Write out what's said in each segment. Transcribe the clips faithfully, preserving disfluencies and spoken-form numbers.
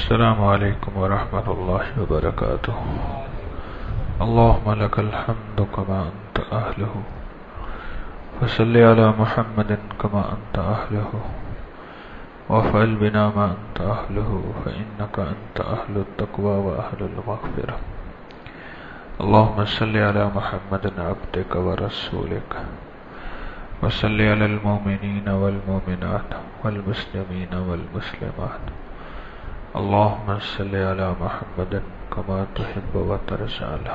السلام علیکم ورحمۃ اللہ وبرکاتہ. اللهم لك الحمد كما أنت أهله وصل على محمد كما أنت أهله وافعل بنا ما أنت أهله فإنك أنت أهل التقوى وأهل المغفرة. اللهم صل على محمد عبدك ورسولك وصل على المؤمنين والمؤمنات والمسلمين والمسلمات. اللهم صل على محمد كما تحب وترضى.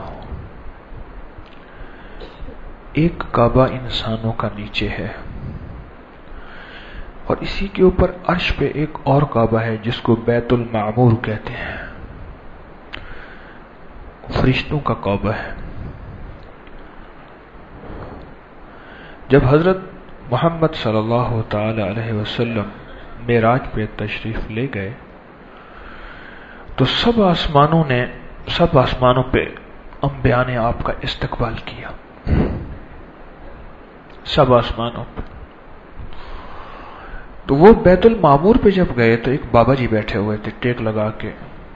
ایک کعبہ انسانوں کا نیچے ہے اور اسی کے اوپر عرش پہ ایک اور کعبہ ہے جس کو بیت المعمور کہتے ہیں. فرشتوں کا کعبہ ہے. جب حضرت محمد صلی اللہ تعالی علیہ وسلم معراج پہ تشریف لے گئے تو سب آسمانوں نے سب آسمانوں پہ انبیاء نے آپ کا استقبال کیا. سب آسمانوں پہ. تو وہ بیت المعمور پہ جب گئے تو ایک بابا جی بیٹھے ہوئے تھے ٹیک لگا کے,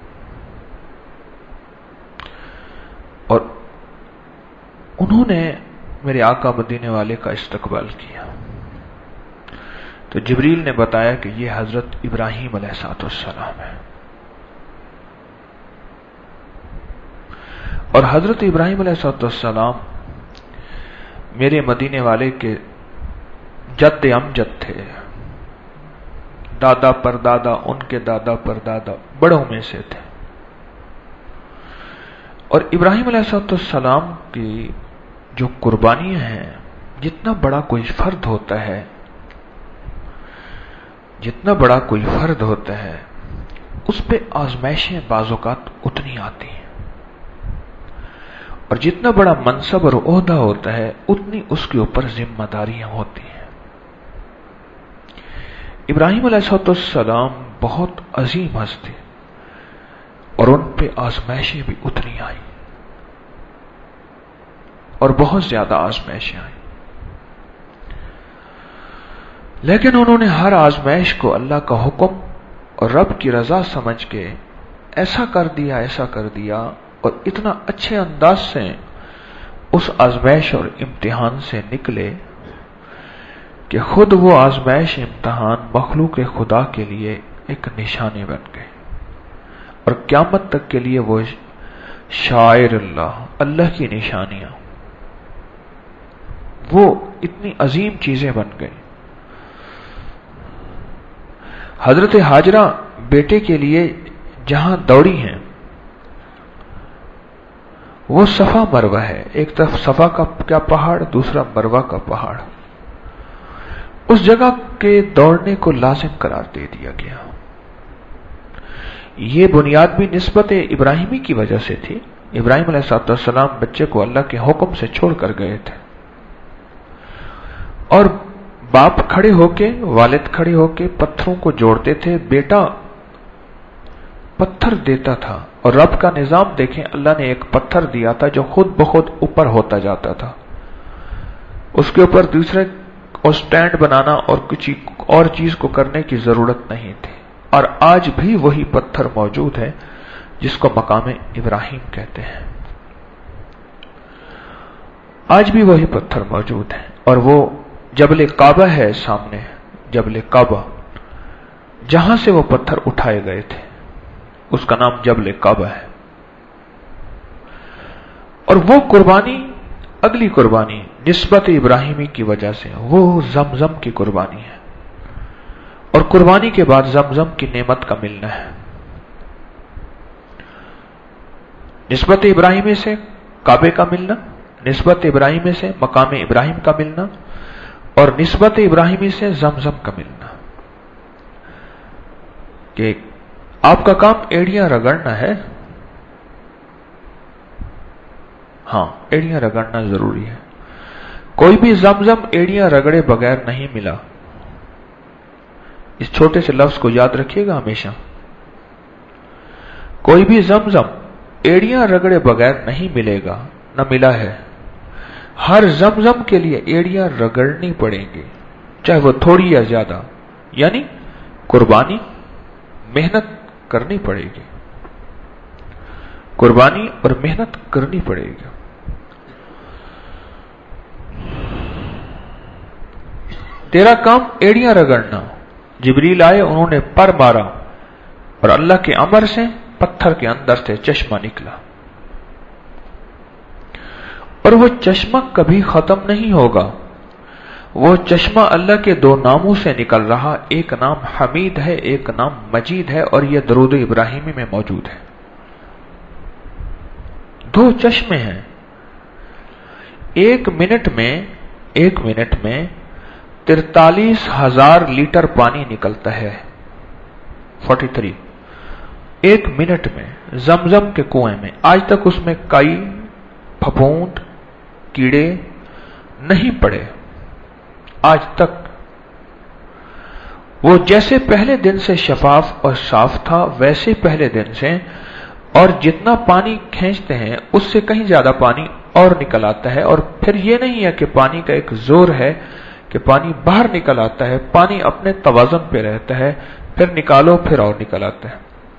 اور انہوں نے میرے آقا مدینے والے کا استقبال کیا. تو جبریل نے بتایا کہ یہ حضرت ابراہیم علیہ السلام ہے. اور حضرت ابراہیم علیہ السلام میرے مدینے والے کے جد امجد تھے. دادا پر دادا ان کے دادا پر دادا بڑوں میں سے تھے. اور ابراہیم علیہ السلام کی جو قربانیاں ہیں, جتنا بڑا کوئی فرد ہوتا ہے جتنا بڑا کوئی فرد ہوتا ہے اس پہ آزمائشیں بعض اوقات اتنی آتی ہیں, اور جتنا بڑا منصب اور عہدہ ہوتا ہے اتنی اس کے اوپر ذمہ داریاں ہوتی ہیں. ابراہیم علیہ السلام بہت عظیم ہستی اور ان پہ آزمائشیں بھی اتنی آئیں اور بہت زیادہ آزمائشیں آئیں, لیکن انہوں نے ہر آزمائش کو اللہ کا حکم اور رب کی رضا سمجھ کے ایسا کر دیا ایسا کر دیا اور اتنا اچھے انداز سے اس آزمائش اور امتحان سے نکلے کہ خود وہ آزمائش امتحان مخلوق خدا کے لیے ایک نشانی بن گئے, اور قیامت تک کے لیے وہ شاعر اللہ اللہ کی نشانیاں وہ اتنی عظیم چیزیں بن گئی. حضرت ہاجرہ بیٹے کے لیے جہاں دوڑی ہیں وہ صفا مروہ ہے. ایک طرف صفا کا کیا پہاڑ, دوسرا مروہ کا پہاڑ. اس جگہ کے دوڑنے کو لازم قرار دے دیا گیا. یہ بنیاد بھی نسبت ابراہیمی کی وجہ سے تھی. ابراہیم علیہ السلام بچے کو اللہ کے حکم سے چھوڑ کر گئے تھے, اور باپ کھڑے ہو کے والد کھڑے ہو کے پتھروں کو جوڑتے تھے. بیٹا پتھر دیتا تھا, اور رب کا نظام دیکھیں, اللہ نے ایک پتھر دیا تھا جو خود بخود اوپر ہوتا جاتا تھا. اس کے اوپر دوسرے اور سٹینڈ بنانا اور کچھ اور چیز کو کرنے کی ضرورت نہیں تھی. اور آج بھی وہی پتھر موجود ہے جس کو مقام ابراہیم کہتے ہیں. آج بھی وہی پتھر موجود ہے, اور وہ جبل کعبہ ہے سامنے. جبل کعبہ جہاں سے وہ پتھر اٹھائے گئے تھے اس کا نام جبل کعبہ ہے. اور وہ قربانی اگلی قربانی نسبت ابراہیمی کی وجہ سے وہ زمزم کی قربانی ہے, اور قربانی کے بعد زمزم کی نعمت کا ملنا ہے. نسبت ابراہیمی سے کعبے کا ملنا, نسبت ابراہیمی سے مقام ابراہیم کا ملنا, اور نسبت ابراہیمی سے زمزم کا ملنا. کہ آپ کا کام ایڑیاں رگڑنا ہے, ہاں ایڑیاں رگڑنا ضروری ہے. کوئی بھی زمزم ایڑیاں رگڑے بغیر نہیں ملا. اس چھوٹے سے لفظ کو یاد رکھیے گا ہمیشہ. کوئی بھی زمزم ایڑیاں رگڑے بغیر نہیں ملے گا, نہ ملا ہے. ہر زمزم کے لیے ایڑیاں رگڑنی پڑیں گی, چاہے وہ تھوڑی یا زیادہ. یعنی قربانی, محنت کرنی پڑے گی، قربانی اور محنت کرنی پڑے گی۔ تیرا کام ایڑیاں رگڑنا۔ جبریل آئے، انہوں نے پر مارا اور اللہ کے امر سے پتھر کے اندر سے چشمہ نکلا، اور وہ چشمہ کبھی ختم نہیں ہوگا۔ وہ چشمہ اللہ کے دو ناموں سے نکل رہا، ایک نام حمید ہے، ایک نام مجید ہے، اور یہ درود ابراہیمی میں موجود ہے۔ دو چشمے ہیں۔ ایک منٹ میں ایک منٹ میں ترتالیس ہزار لیٹر پانی نکلتا ہے، فورٹی تھری ایک منٹ میں زمزم کے کنویں میں۔ آج تک اس میں کئی پھپھوند کیڑے نہیں پڑے، آج تک۔ وہ جیسے پہلے دن سے شفاف اور صاف تھا ویسے پہلے دن سے، اور جتنا پانی کھینچتے ہیں اس سے کہیں زیادہ پانی اور نکل آتا ہے۔ اور پھر یہ نہیں ہے کہ پانی کا ایک زور ہے کہ پانی باہر نکل آتا ہے، پانی اپنے توازن پہ رہتا ہے، پھر نکالو پھر اور نکل آتا ہے۔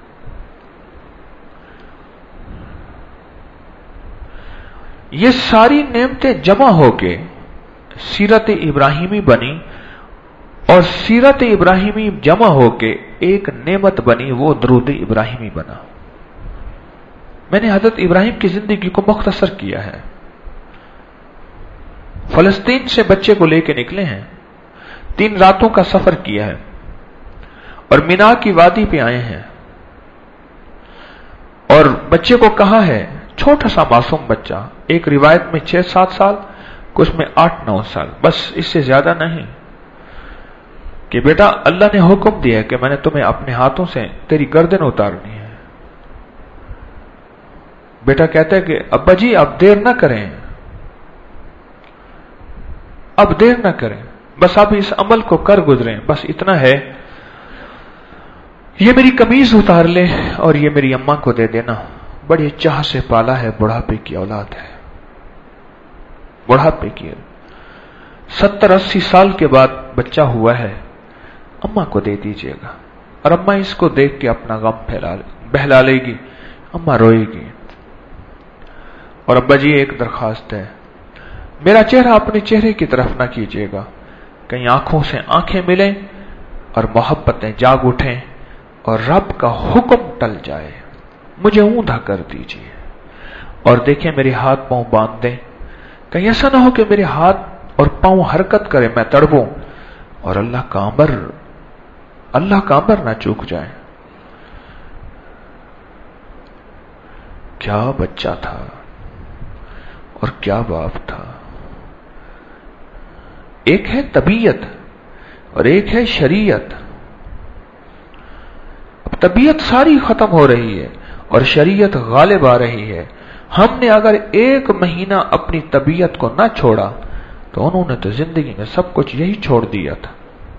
یہ ساری نعمتیں جمع ہو کے سیرت ابراہیمی بنی، اور سیرت ابراہیمی جمع ہو کے ایک نعمت بنی، وہ درود ابراہیمی بنا۔ میں نے حضرت ابراہیم کی زندگی کو مختصر کیا ہے۔ فلسطین سے بچے کو لے کے نکلے ہیں، تین راتوں کا سفر کیا ہے، اور مینا کی وادی پہ آئے ہیں، اور بچے کو کہا ہے، چھوٹا سا معصوم بچہ، ایک روایت میں چھ سات سال، کچھ میں آٹھ نو سال، بس اس سے زیادہ نہیں، کہ بیٹا اللہ نے حکم دیا ہے کہ میں نے تمہیں اپنے ہاتھوں سے تیری گردن اتارنی ہے۔ بیٹا کہتا ہے کہ ابا جی اب دیر نہ کریں، اب دیر نہ کریں، بس آپ اس عمل کو کر گزریں، بس اتنا ہے، یہ میری قمیض اتار لے اور یہ میری اماں کو دے دینا، بڑی چاہ سے پالا ہے، بڑھاپے کی اولاد ہے، بڑھاپے کی، ستر اسی سال کے بعد بچہ ہوا ہے، اماں کو دے دیجئے گا۔ اور اماں اس کو دیکھ کے اپنا غم پھیلا بہلا لے گی، اماں روئے گی، اور ابا جی ایک درخواست ہے، میرا چہرہ اپنے چہرے کی طرف نہ کیجیے گا، کہیں آنکھوں سے آنکھیں ملیں اور محبتیں جاگ اٹھیں اور رب کا حکم ٹل جائے، مجھے اوندا کر دیجیے، اور دیکھیں میرے ہاتھ پاؤں باندھ دیں، کہیں ایسا نہ ہو کہ میرے ہاتھ اور پاؤں حرکت کرے میں تڑپوں اور اللہ کا امر اللہ کا امر نہ چوک جائے۔ کیا بچہ تھا اور کیا باپ تھا۔ ایک ہے طبیعت اور ایک ہے شریعت۔ اب طبیعت ساری ختم ہو رہی ہے اور شریعت غالب آ رہی ہے۔ ہم نے اگر ایک مہینہ اپنی طبیعت کو نہ چھوڑا تو انہوں نے تو زندگی میں سب کچھ یہی چھوڑ دیا تھا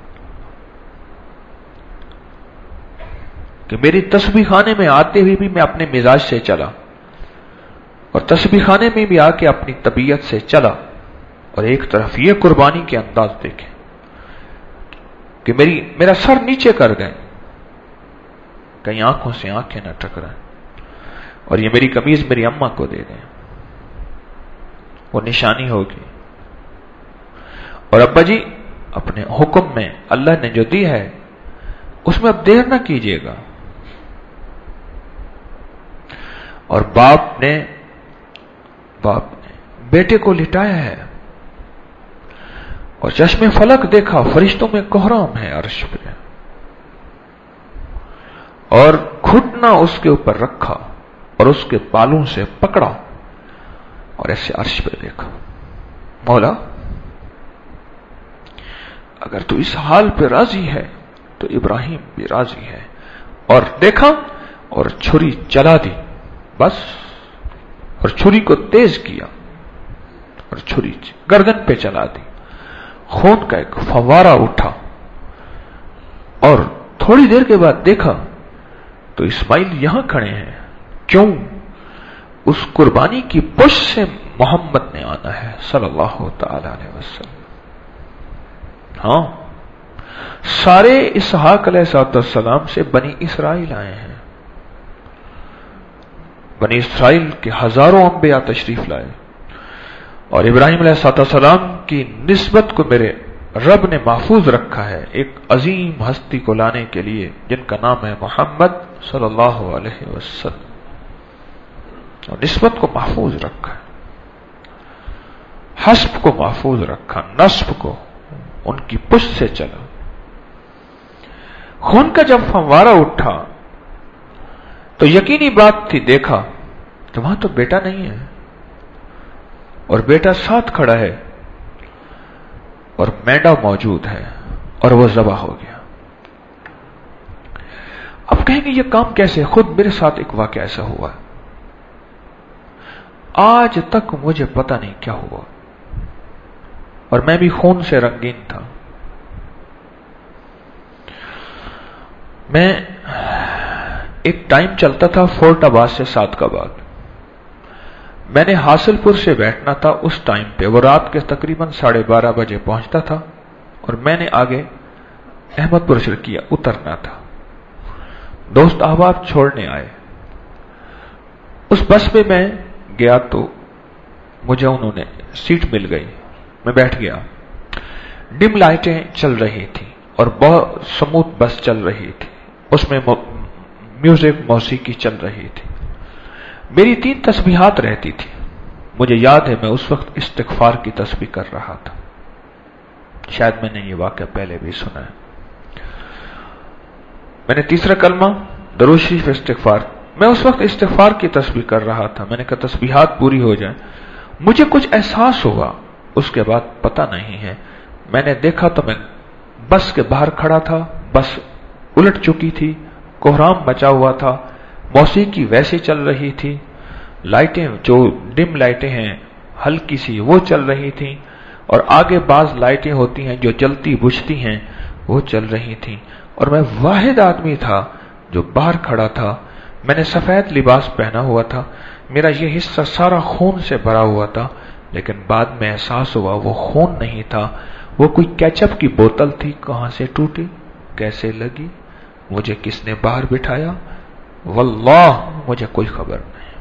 کہ میری تسبیح خانے میں آتے ہوئے بھی میں اپنے مزاج سے چلا، اور تسبیح خانے میں بھی آ کے اپنی طبیعت سے چلا، اور ایک طرف یہ قربانی کے انداز دیکھیں کہ میری میرا سر نیچے کر دیں، کہیں آنکھوں سے آنکھیں نہ ٹکرائیں، اور یہ میری قمیض میری اماں کو دے دیں، وہ نشانی ہوگی۔ اور ابا جی اپنے حکم میں اللہ نے جو دی ہے اس میں اب دیر نہ کیجیے گا۔ اور باپ نے باپ نے بیٹے کو لٹایا ہے اور چشمے فلک دیکھا، فرشتوں میں کوہرام ہے عرش پہ، اور گھٹنا اس کے اوپر رکھا اور اس کے بالوں سے پکڑا اور ایسے عرش پہ دیکھا، مولا اگر تو اس حال پہ راضی ہے تو ابراہیم بھی راضی ہے، اور دیکھا اور چھری چلا دی، بس، اور چھری کو تیز کیا اور چھری گردن پہ چلا دی، خون کا ایک فوارہ اٹھا، اور تھوڑی دیر کے بعد دیکھا تو اسماعیل یہاں کھڑے ہیں۔ کیوں؟ اس قربانی کی پشت سے محمد نے آنا ہے صلی اللہ تعالی علیہ وسلم۔ ہاں، سارے اسحاق علیہ السلام سے بنی اسرائیل آئے ہیں، بنی اسرائیل کے ہزاروں انبیاء تشریف لائے اور ابراہیم علیہ السلام کی نسبت کو میرے رب نے محفوظ رکھا ہے ایک عظیم ہستی کو لانے کے لیے جن کا نام ہے محمد صلی اللہ علیہ وسلم، اور نسبت کو محفوظ رکھا ہے، حسب کو محفوظ رکھا، نسب کو ان کی پشت سے چلا۔ خون کا جب فنوارہ اٹھا تو یقینی بات تھی، دیکھا کہ وہاں تو بیٹا نہیں ہے اور بیٹا ساتھ کھڑا ہے اور مینڈا موجود ہے اور وہ ذبح ہو گیا۔ اب کہیں گے یہ کام کیسے؟ خود میرے ساتھ ایک واقعہ ایسا ہوا ہے، آج تک مجھے پتہ نہیں کیا ہوا، اور میں بھی خون سے رنگین تھا۔ میں ایک ٹائم چلتا تھا فورٹ آباد سے سات کا بعد، میں نے حاصل پور سے بیٹھنا تھا اس ٹائم پہ، وہ رات کے تقریباً ساڑھے بارہ بجے پہنچتا تھا اور میں نے آگے احمد پور شرقیہ اترنا تھا۔ دوست احباب چھوڑنے آئے، اس بس میں میں گیا تو مجھے انہوں نے سیٹ مل گئی، میں بیٹھ گیا۔ ڈم لائٹیں چل رہی تھی اور بہت سموتھ بس چل رہی تھی، اس میں میوزک موسیقی چل رہی تھی۔ میری تین تسبیحات رہتی تھی، مجھے یاد ہے میں اس وقت استغفار کی تسبیح کر رہا تھا، شاید میں نے یہ واقعہ پہلے بھی سنا ہے۔ میں نے تیسرا کلمہ درود شریف استغفار، میں اس وقت استغفار کی تسبیح کر رہا تھا، میں نے کہا تسبیحات پوری ہو جائیں، مجھے کچھ احساس ہوا، اس کے بعد پتہ نہیں ہے۔ میں نے دیکھا تو میں بس کے باہر کھڑا تھا، بس الٹ چکی تھی، کوہرام مچا ہوا تھا، موسیقی ویسے چل رہی تھی، لائٹیں جو ڈم لائٹیں ہیں ہلکی سی وہ چل رہی تھیں، اور آگے بعض لائٹیں ہوتی ہیں جو جلتی بجھتی ہیں وہ چل رہی تھیں، اور میں واحد آدمی تھا جو باہر کھڑا تھا۔ میں نے سفید لباس پہنا ہوا تھا، میرا یہ حصہ سارا خون سے بھرا ہوا تھا، لیکن بعد میں احساس ہوا وہ خون نہیں تھا، وہ کوئی کیچپ کی بوتل تھی، کہاں سے ٹوٹی، کیسے لگی، مجھے کس نے باہر بٹھایا، واللہ مجھے کوئی خبر نہیں،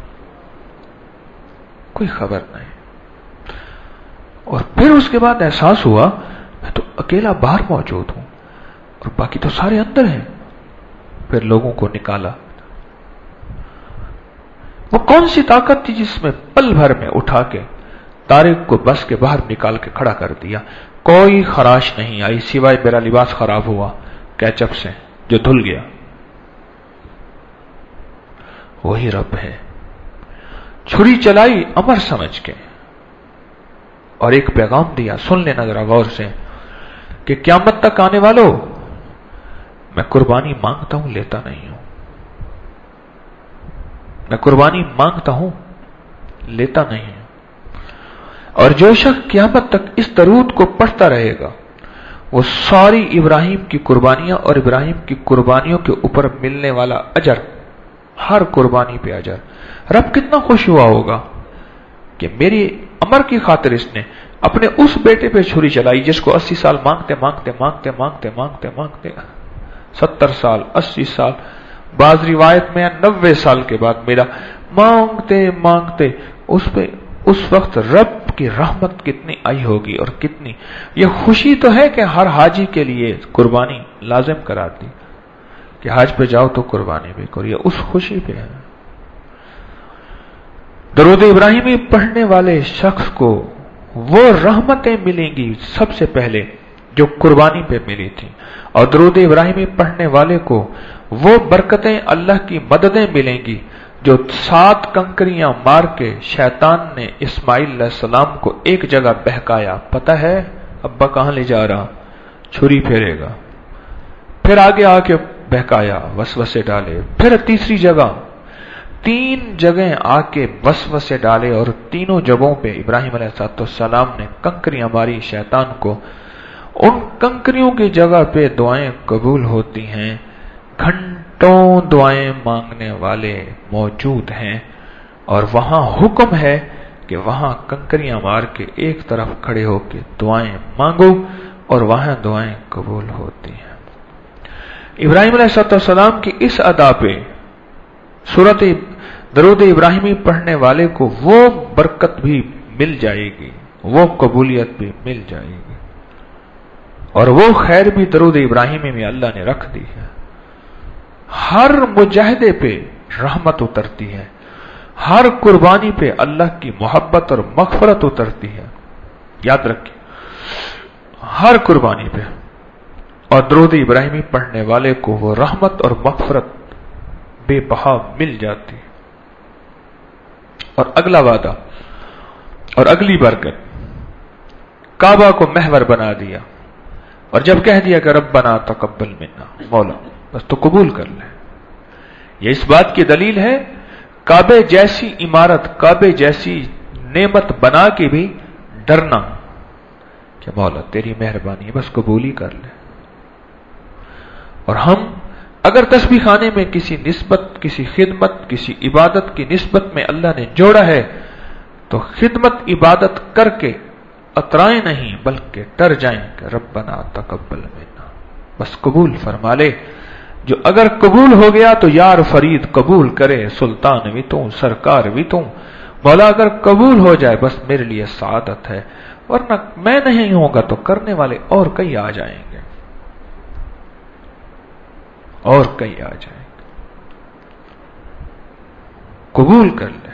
کوئی خبر نہیں۔ اور پھر اس کے بعد احساس ہوا میں تو اکیلا باہر موجود ہوں اور باقی تو سارے اندر ہیں۔ پھر لوگوں کو نکالا، وہ کون سی طاقت تھی جس میں پل بھر میں اٹھا کے طارق کو بس کے باہر نکال کے کھڑا کر دیا، کوئی خراش نہیں آئی سوائے میرا لباس خراب ہوا کیچپ سے جو دھل گیا۔ وہی رب ہے، چھری چلائی امر سمجھ کے اور ایک پیغام دیا، سن لینا ذرا غور سے، کہ قیامت تک آنے والوں میں قربانی مانگتا ہوں، لیتا نہیں ہوں، میں قربانی مانگتا ہوں، لیتا نہیں ہوں، اور جو شخص قیامت تک اس درود کو پڑھتا رہے گا وہ ساری ابراہیم کی قربانیاں اور ابراہیم کی قربانیوں کے اوپر ملنے والا اجر، ہر قربانی پہ اجر، رب کتنا خوش ہوا ہوگا کہ میری امر کی خاطر اس نے اپنے اس بیٹے پہ چھری چلائی جس کو اسی سال مانگتے مانگتے مانگتے مانگتے مانگتے مانگتے ستر سال، اسی سال، بعض روایت میں نوے سال کے بعد ملا، مانگتے مانگتے اس پہ اس وقت رب کی رحمت کتنی آئی ہوگی اور کتنی یہ خوشی تو ہے کہ ہر حاجی کے لیے قربانی لازم کرا دی کہ حج پہ جاؤ تو قربانی بھی کرو، یہ اس خوشی پہ ہے۔ درود ابراہیمی پڑھنے والے شخص کو وہ رحمتیں ملیں گی سب سے پہلے جو قربانی پہ ملی تھی، اور درود ابراہیمی پڑھنے والے کو وہ برکتیں اللہ کی مددیں ملیں گی جو سات کنکریاں مار کے شیطان نے اسماعیل علیہ السلام کو ایک جگہ بہکایا، پتہ ہے ابا کہاں لے جا رہا، چھری پھیرے گا، پھر آگے آ کے بہکایا، وسوسے ڈالے، پھر تیسری جگہ، تین جگہیں آ کے وسوسے ڈالے، اور تینوں جگہوں پہ ابراہیم علیہ السلام نے کنکریاں ماری شیطان کو، ان کنکریوں کی جگہ پہ دعائیں قبول ہوتی ہیں، گھنٹوں دعائیں مانگنے والے موجود ہیں، اور وہاں حکم ہے کہ وہاں کنکریاں مار کے ایک طرف کھڑے ہو کے دعائیں مانگو اور وہاں دعائیں قبول ہوتی ہیں۔ ابراہیم علیہ السلام کی اس ادا پہ سورت درود ابراہیمی پڑھنے والے کو وہ برکت بھی مل جائے گی، وہ قبولیت بھی مل جائے گی، اور وہ خیر بھی درود ابراہیمی میں اللہ نے رکھ دی ہے۔ ہر مجاہدے پہ رحمت اترتی ہے، ہر قربانی پہ اللہ کی محبت اور مغفرت اترتی ہے، یاد رکھیے، ہر قربانی پہ۔ اور درود ابراہیمی پڑھنے والے کو وہ رحمت اور مغفرت بے بہا مل جاتی ہے۔ اور اگلا وعدہ اور اگلی برکت، کعبہ کو محور بنا دیا، اور جب کہہ دیا کہ ربنا تقبل منا، مولا بس تو قبول کر لے۔ یہ اس بات کی دلیل ہے، کعبے جیسی عمارت، کعبے جیسی نعمت بنا کے بھی ڈرنا کہ مولا تیری مہربانی ہے، بس قبول ہی کر لے۔ اور ہم اگر تسبیح خانے میں کسی نسبت، کسی خدمت، کسی عبادت کی نسبت میں اللہ نے جوڑا ہے تو خدمت عبادت کر کے اترائیں نہیں، بلکہ ڈر جائیں کہ ربنا تقبل منا، بس قبول فرما لے۔ جو اگر قبول ہو گیا تو یار فرید قبول کرے، سلطان بھی تو سرکار بھی تو، مولا اگر قبول ہو جائے بس میرے لیے سعادت ہے، ورنہ میں نہیں ہوں گا تو کرنے والے اور کئی آ جائیں گے، اور کئی آ جائیں گے، قبول کر لے۔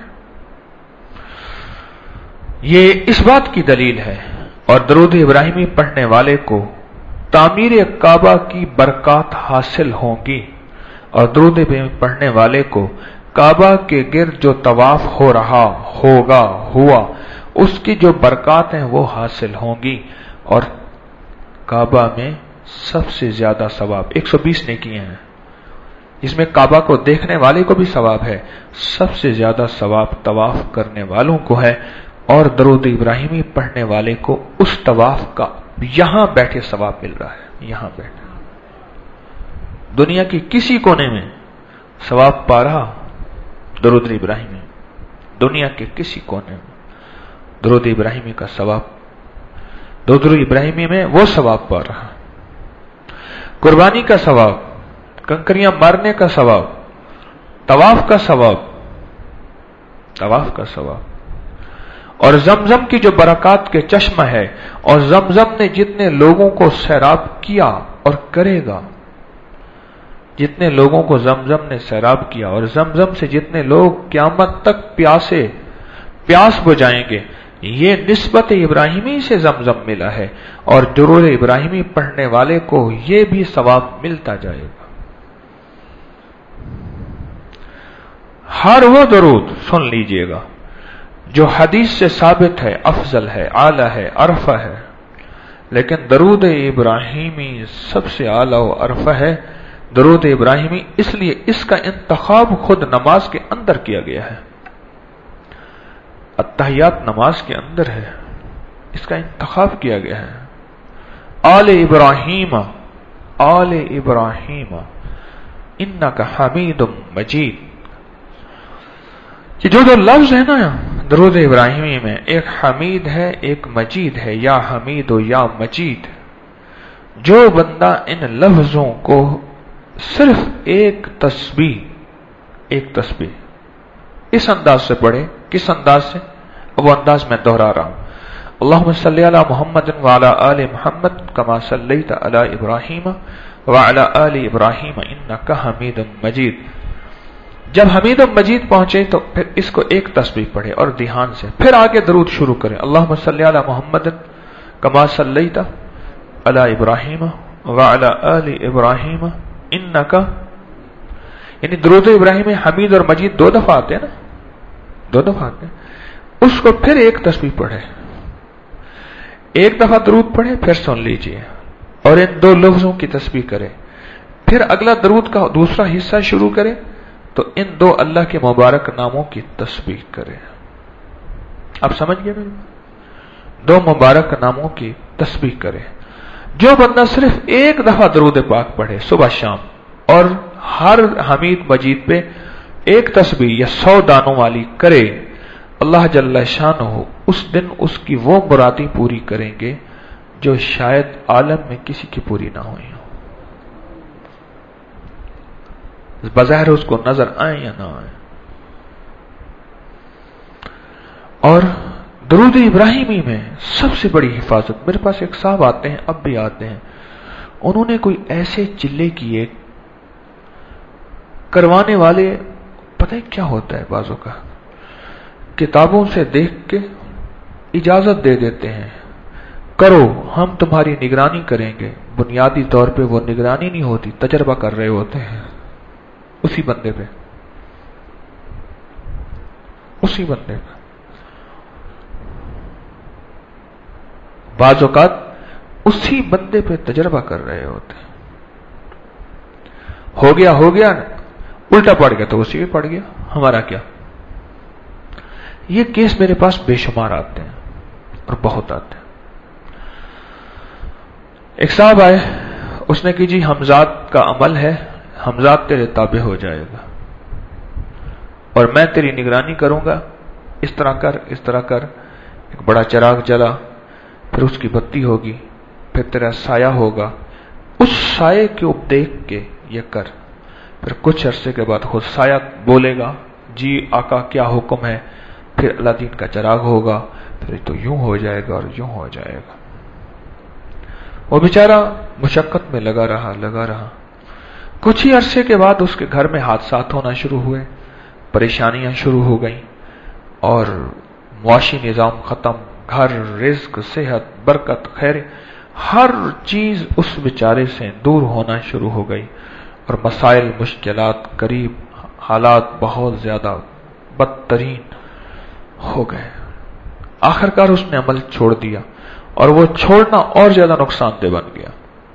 یہ اس بات کی دلیل ہے۔ اور درود ابراہیمی پڑھنے والے کو تعمیر کعبہ کی برکات حاصل ہوں گی، اور درود ابراہیمی پڑھنے والے کو کعبہ کے گرد جو طواف ہو رہا ہوگا، ہوا، اس کی جو برکات ہیں وہ حاصل ہوں گی، اور کعبہ میں سب سے زیادہ ثواب ایک سو بیس نیکیاں ہیں، جس میں کعبہ کو دیکھنے والے کو بھی ثواب ہے، سب سے زیادہ ثواب طواف کرنے والوں کو ہے، اور درود ابراہیمی پڑھنے والے کو اس طواف کا یہاں بیٹھے ثواب مل رہا ہے، یہاں بیٹھے، دنیا کی کسی کونے میں ثواب پا رہا درود ابراہیمی، دنیا کے کسی کونے میں درود ابراہیمی کا ثواب، درود ابراہیمی میں وہ ثواب پا رہا، قربانی کا ثواب، کنکریاں مارنے کا ثواب، طواف کا ثواب، طواف کا ثواب، اور زمزم کی جو برکات کے چشمہ ہے، اور زمزم نے جتنے لوگوں کو سیراب کیا اور کرے گا، جتنے لوگوں کو زمزم نے سیراب کیا، اور زمزم سے جتنے لوگ قیامت تک پیاسے پیاس بجائیں گے، یہ نسبت ابراہیمی سے زمزم ملا ہے، اور درود ابراہیمی پڑھنے والے کو یہ بھی ثواب ملتا جائے گا۔ ہر وہ درود سن لیجئے گا جو حدیث سے ثابت ہے، افضل ہے، اعلی ہے، عرفہ ہے، لیکن درود ابراہیمی سب سے اعلی و عرفہ ہے۔ درود ابراہیمی اس لیے اس کا انتخاب خود نماز کے اندر کیا گیا ہے، التحیات نماز کے اندر ہے، اس کا انتخاب کیا گیا ہے۔ آل ابراہیم، آل ابراہیم انک حمید مجید، کہ جو دو لفظ ہے نا درود ابراہیمی میں، ایک حمید ہے، ایک مجید ہے، یا حمید و یا مجید، جو بندہ ان لفظوں کو صرف ایک تسبیح ایک تسبیح اس انداز سے پڑھے، کس انداز سے؟ وہ انداز میں دہرا رہا ہوں، اللہم صلی علی محمد وعلی آل محمد کما صلیت علی ابراہیم وعلی آل ابراہیم انک حمید مجید۔ جب حمید مجید پہنچے تو پھر اس کو ایک تسبیح پڑھے اور دھیان سے، پھر آگے درود شروع کریں، اللہم صلی علی محمد کما صلیت علی ابراہیم وعلی آل ابراہیم انک، یعنی درود ابراہیم میں حمید اور مجید دو دفعہ آتے ہیں نا، دو دفعہ آتے ہیں، اس کو پھر ایک تسبیح پڑھے، ایک دفعہ درود پڑھے، پھر سن لیجئے اور ان دو لفظوں کی تسبیح کرے، پھر اگلا درود کا دوسرا حصہ شروع کرے تو ان دو اللہ کے مبارک ناموں کی تسبیح کرے۔ اب سمجھ گئے میرے؟ دو مبارک ناموں کی تسبیح کرے۔ جو بندہ صرف ایک دفعہ درود پاک پڑھے صبح شام، اور ہر حمید مجید پہ ایک تسبیح یا سو دانوں والی کرے، اللہ جل شانہ اس دن اس کی وہ مرادیں پوری کریں گے جو شاید عالم میں کسی کی پوری نہ ہوئی ہوں، بظاہر اس کو نظر آئیں یا نہ آئیں۔ اور درود ابراہیمی میں سب سے بڑی حفاظت، میرے پاس ایک صاحب آتے ہیں، اب بھی آتے ہیں، انہوں نے کوئی ایسے چلے کیے، کروانے والے پتہ ہے کیا ہوتا ہے، بازوں کا کتابوں سے دیکھ کے اجازت دے دیتے ہیں، کرو ہم تمہاری نگرانی کریں گے، بنیادی طور پہ وہ نگرانی نہیں ہوتی، تجربہ کر رہے ہوتے ہیں اسی بندے پہ، اسی بندے پہ بعض اوقات اسی بندے پہ تجربہ کر رہے ہوتے ہیں، ہو گیا ہو گیا الٹا پڑ گیا تو اسی پہ پڑ گیا، ہمارا کیا؟ یہ کیس میرے پاس بے شمار آتے ہیں اور بہت آتے ہیں۔ ایک صاحب آئے، اس نے کہ جی حمزات کا عمل ہے، حمزات تیرے تابع ہو جائے گا اور میں تیری نگرانی کروں گا، اس طرح کر اس طرح کر، ایک بڑا چراغ جلا، پھر اس کی بتی ہوگی، پھر تیرا سایہ ہوگا، اس سائے کو دیکھ کے یہ کر، پھر کچھ عرصے کے بعد خود سایہ بولے گا جی آقا کیا حکم ہے، پھر اللہ دین کا چراغ ہوگا، پھر تو یوں ہو جائے گا اور یوں ہو جائے گا۔ وہ بیچارہ مشقت میں لگا رہا لگا رہا کچھ ہی عرصے کے بعد اس کے گھر میں حادثات ہونا شروع ہوئے، پریشانیاں شروع ہو گئیں اور معاشی نظام ختم، گھر، رزق، صحت، برکت، خیر، ہر چیز اس بیچارے سے دور ہونا شروع ہو گئی اور مسائل، مشکلات قریب، حالات بہت زیادہ بدترین ہو گئے۔ آخرکار اس نے عمل چھوڑ دیا اور وہ چھوڑنا اور زیادہ نقصان دہ بن گیا۔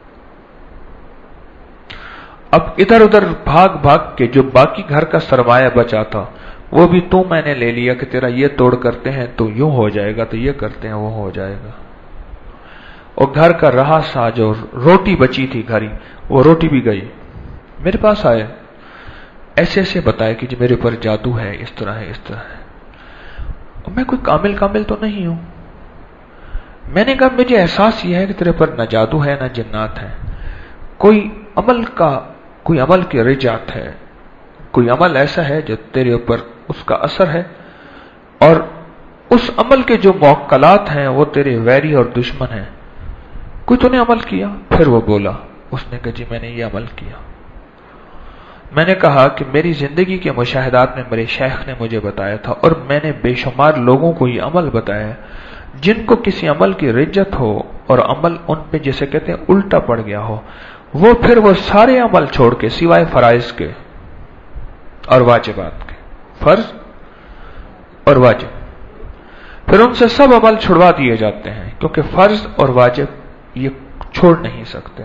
اب ادھر ادھر بھاگ بھاگ کے جو باقی گھر کا سرمایہ بچا تھا وہ بھی تو میں نے لے لیا کہ تیرا یہ توڑ کرتے ہیں تو یوں ہو جائے گا، تو یہ کرتے ہیں وہ ہو جائے گا، اور گھر کا رہا سا جو روٹی بچی تھی گھری، وہ روٹی بھی گئی۔ میرے پاس آئے، ایسے ایسے بتائے کہ جی میرے اوپر جادو ہے، اس طرح ہے اس طرح ہے۔ میں کوئی کامل کامل تو نہیں ہوں، میں نے کہا مجھے احساس یہ ہے کہ تیرے پر نہ جادو ہے نہ جنات ہے، کوئی عمل کا کوئی عمل کی رجعت ہے، کوئی عمل ایسا ہے جو تیرے اوپر اس کا اثر ہے، اور اس عمل کے جو موکلات ہیں وہ تیرے ویری اور دشمن ہیں، کوئی تو نے عمل کیا؟ پھر وہ بولا، اس نے کہا جی میں نے یہ عمل کیا۔ میں نے کہا کہ میری زندگی کے مشاہدات میں میرے شیخ نے مجھے بتایا تھا اور میں نے بے شمار لوگوں کو یہ عمل بتایا جن کو کسی عمل کی رجت ہو اور عمل ان پہ جسے کہتے ہیں الٹا پڑ گیا ہو، وہ پھر وہ سارے عمل چھوڑ کے سوائے فرائض کے اور واجبات کے، فرض اور واجب، پھر ان سے سب عمل چھڑوا دیے جاتے ہیں کیونکہ فرض اور واجب یہ چھوڑ نہیں سکتے،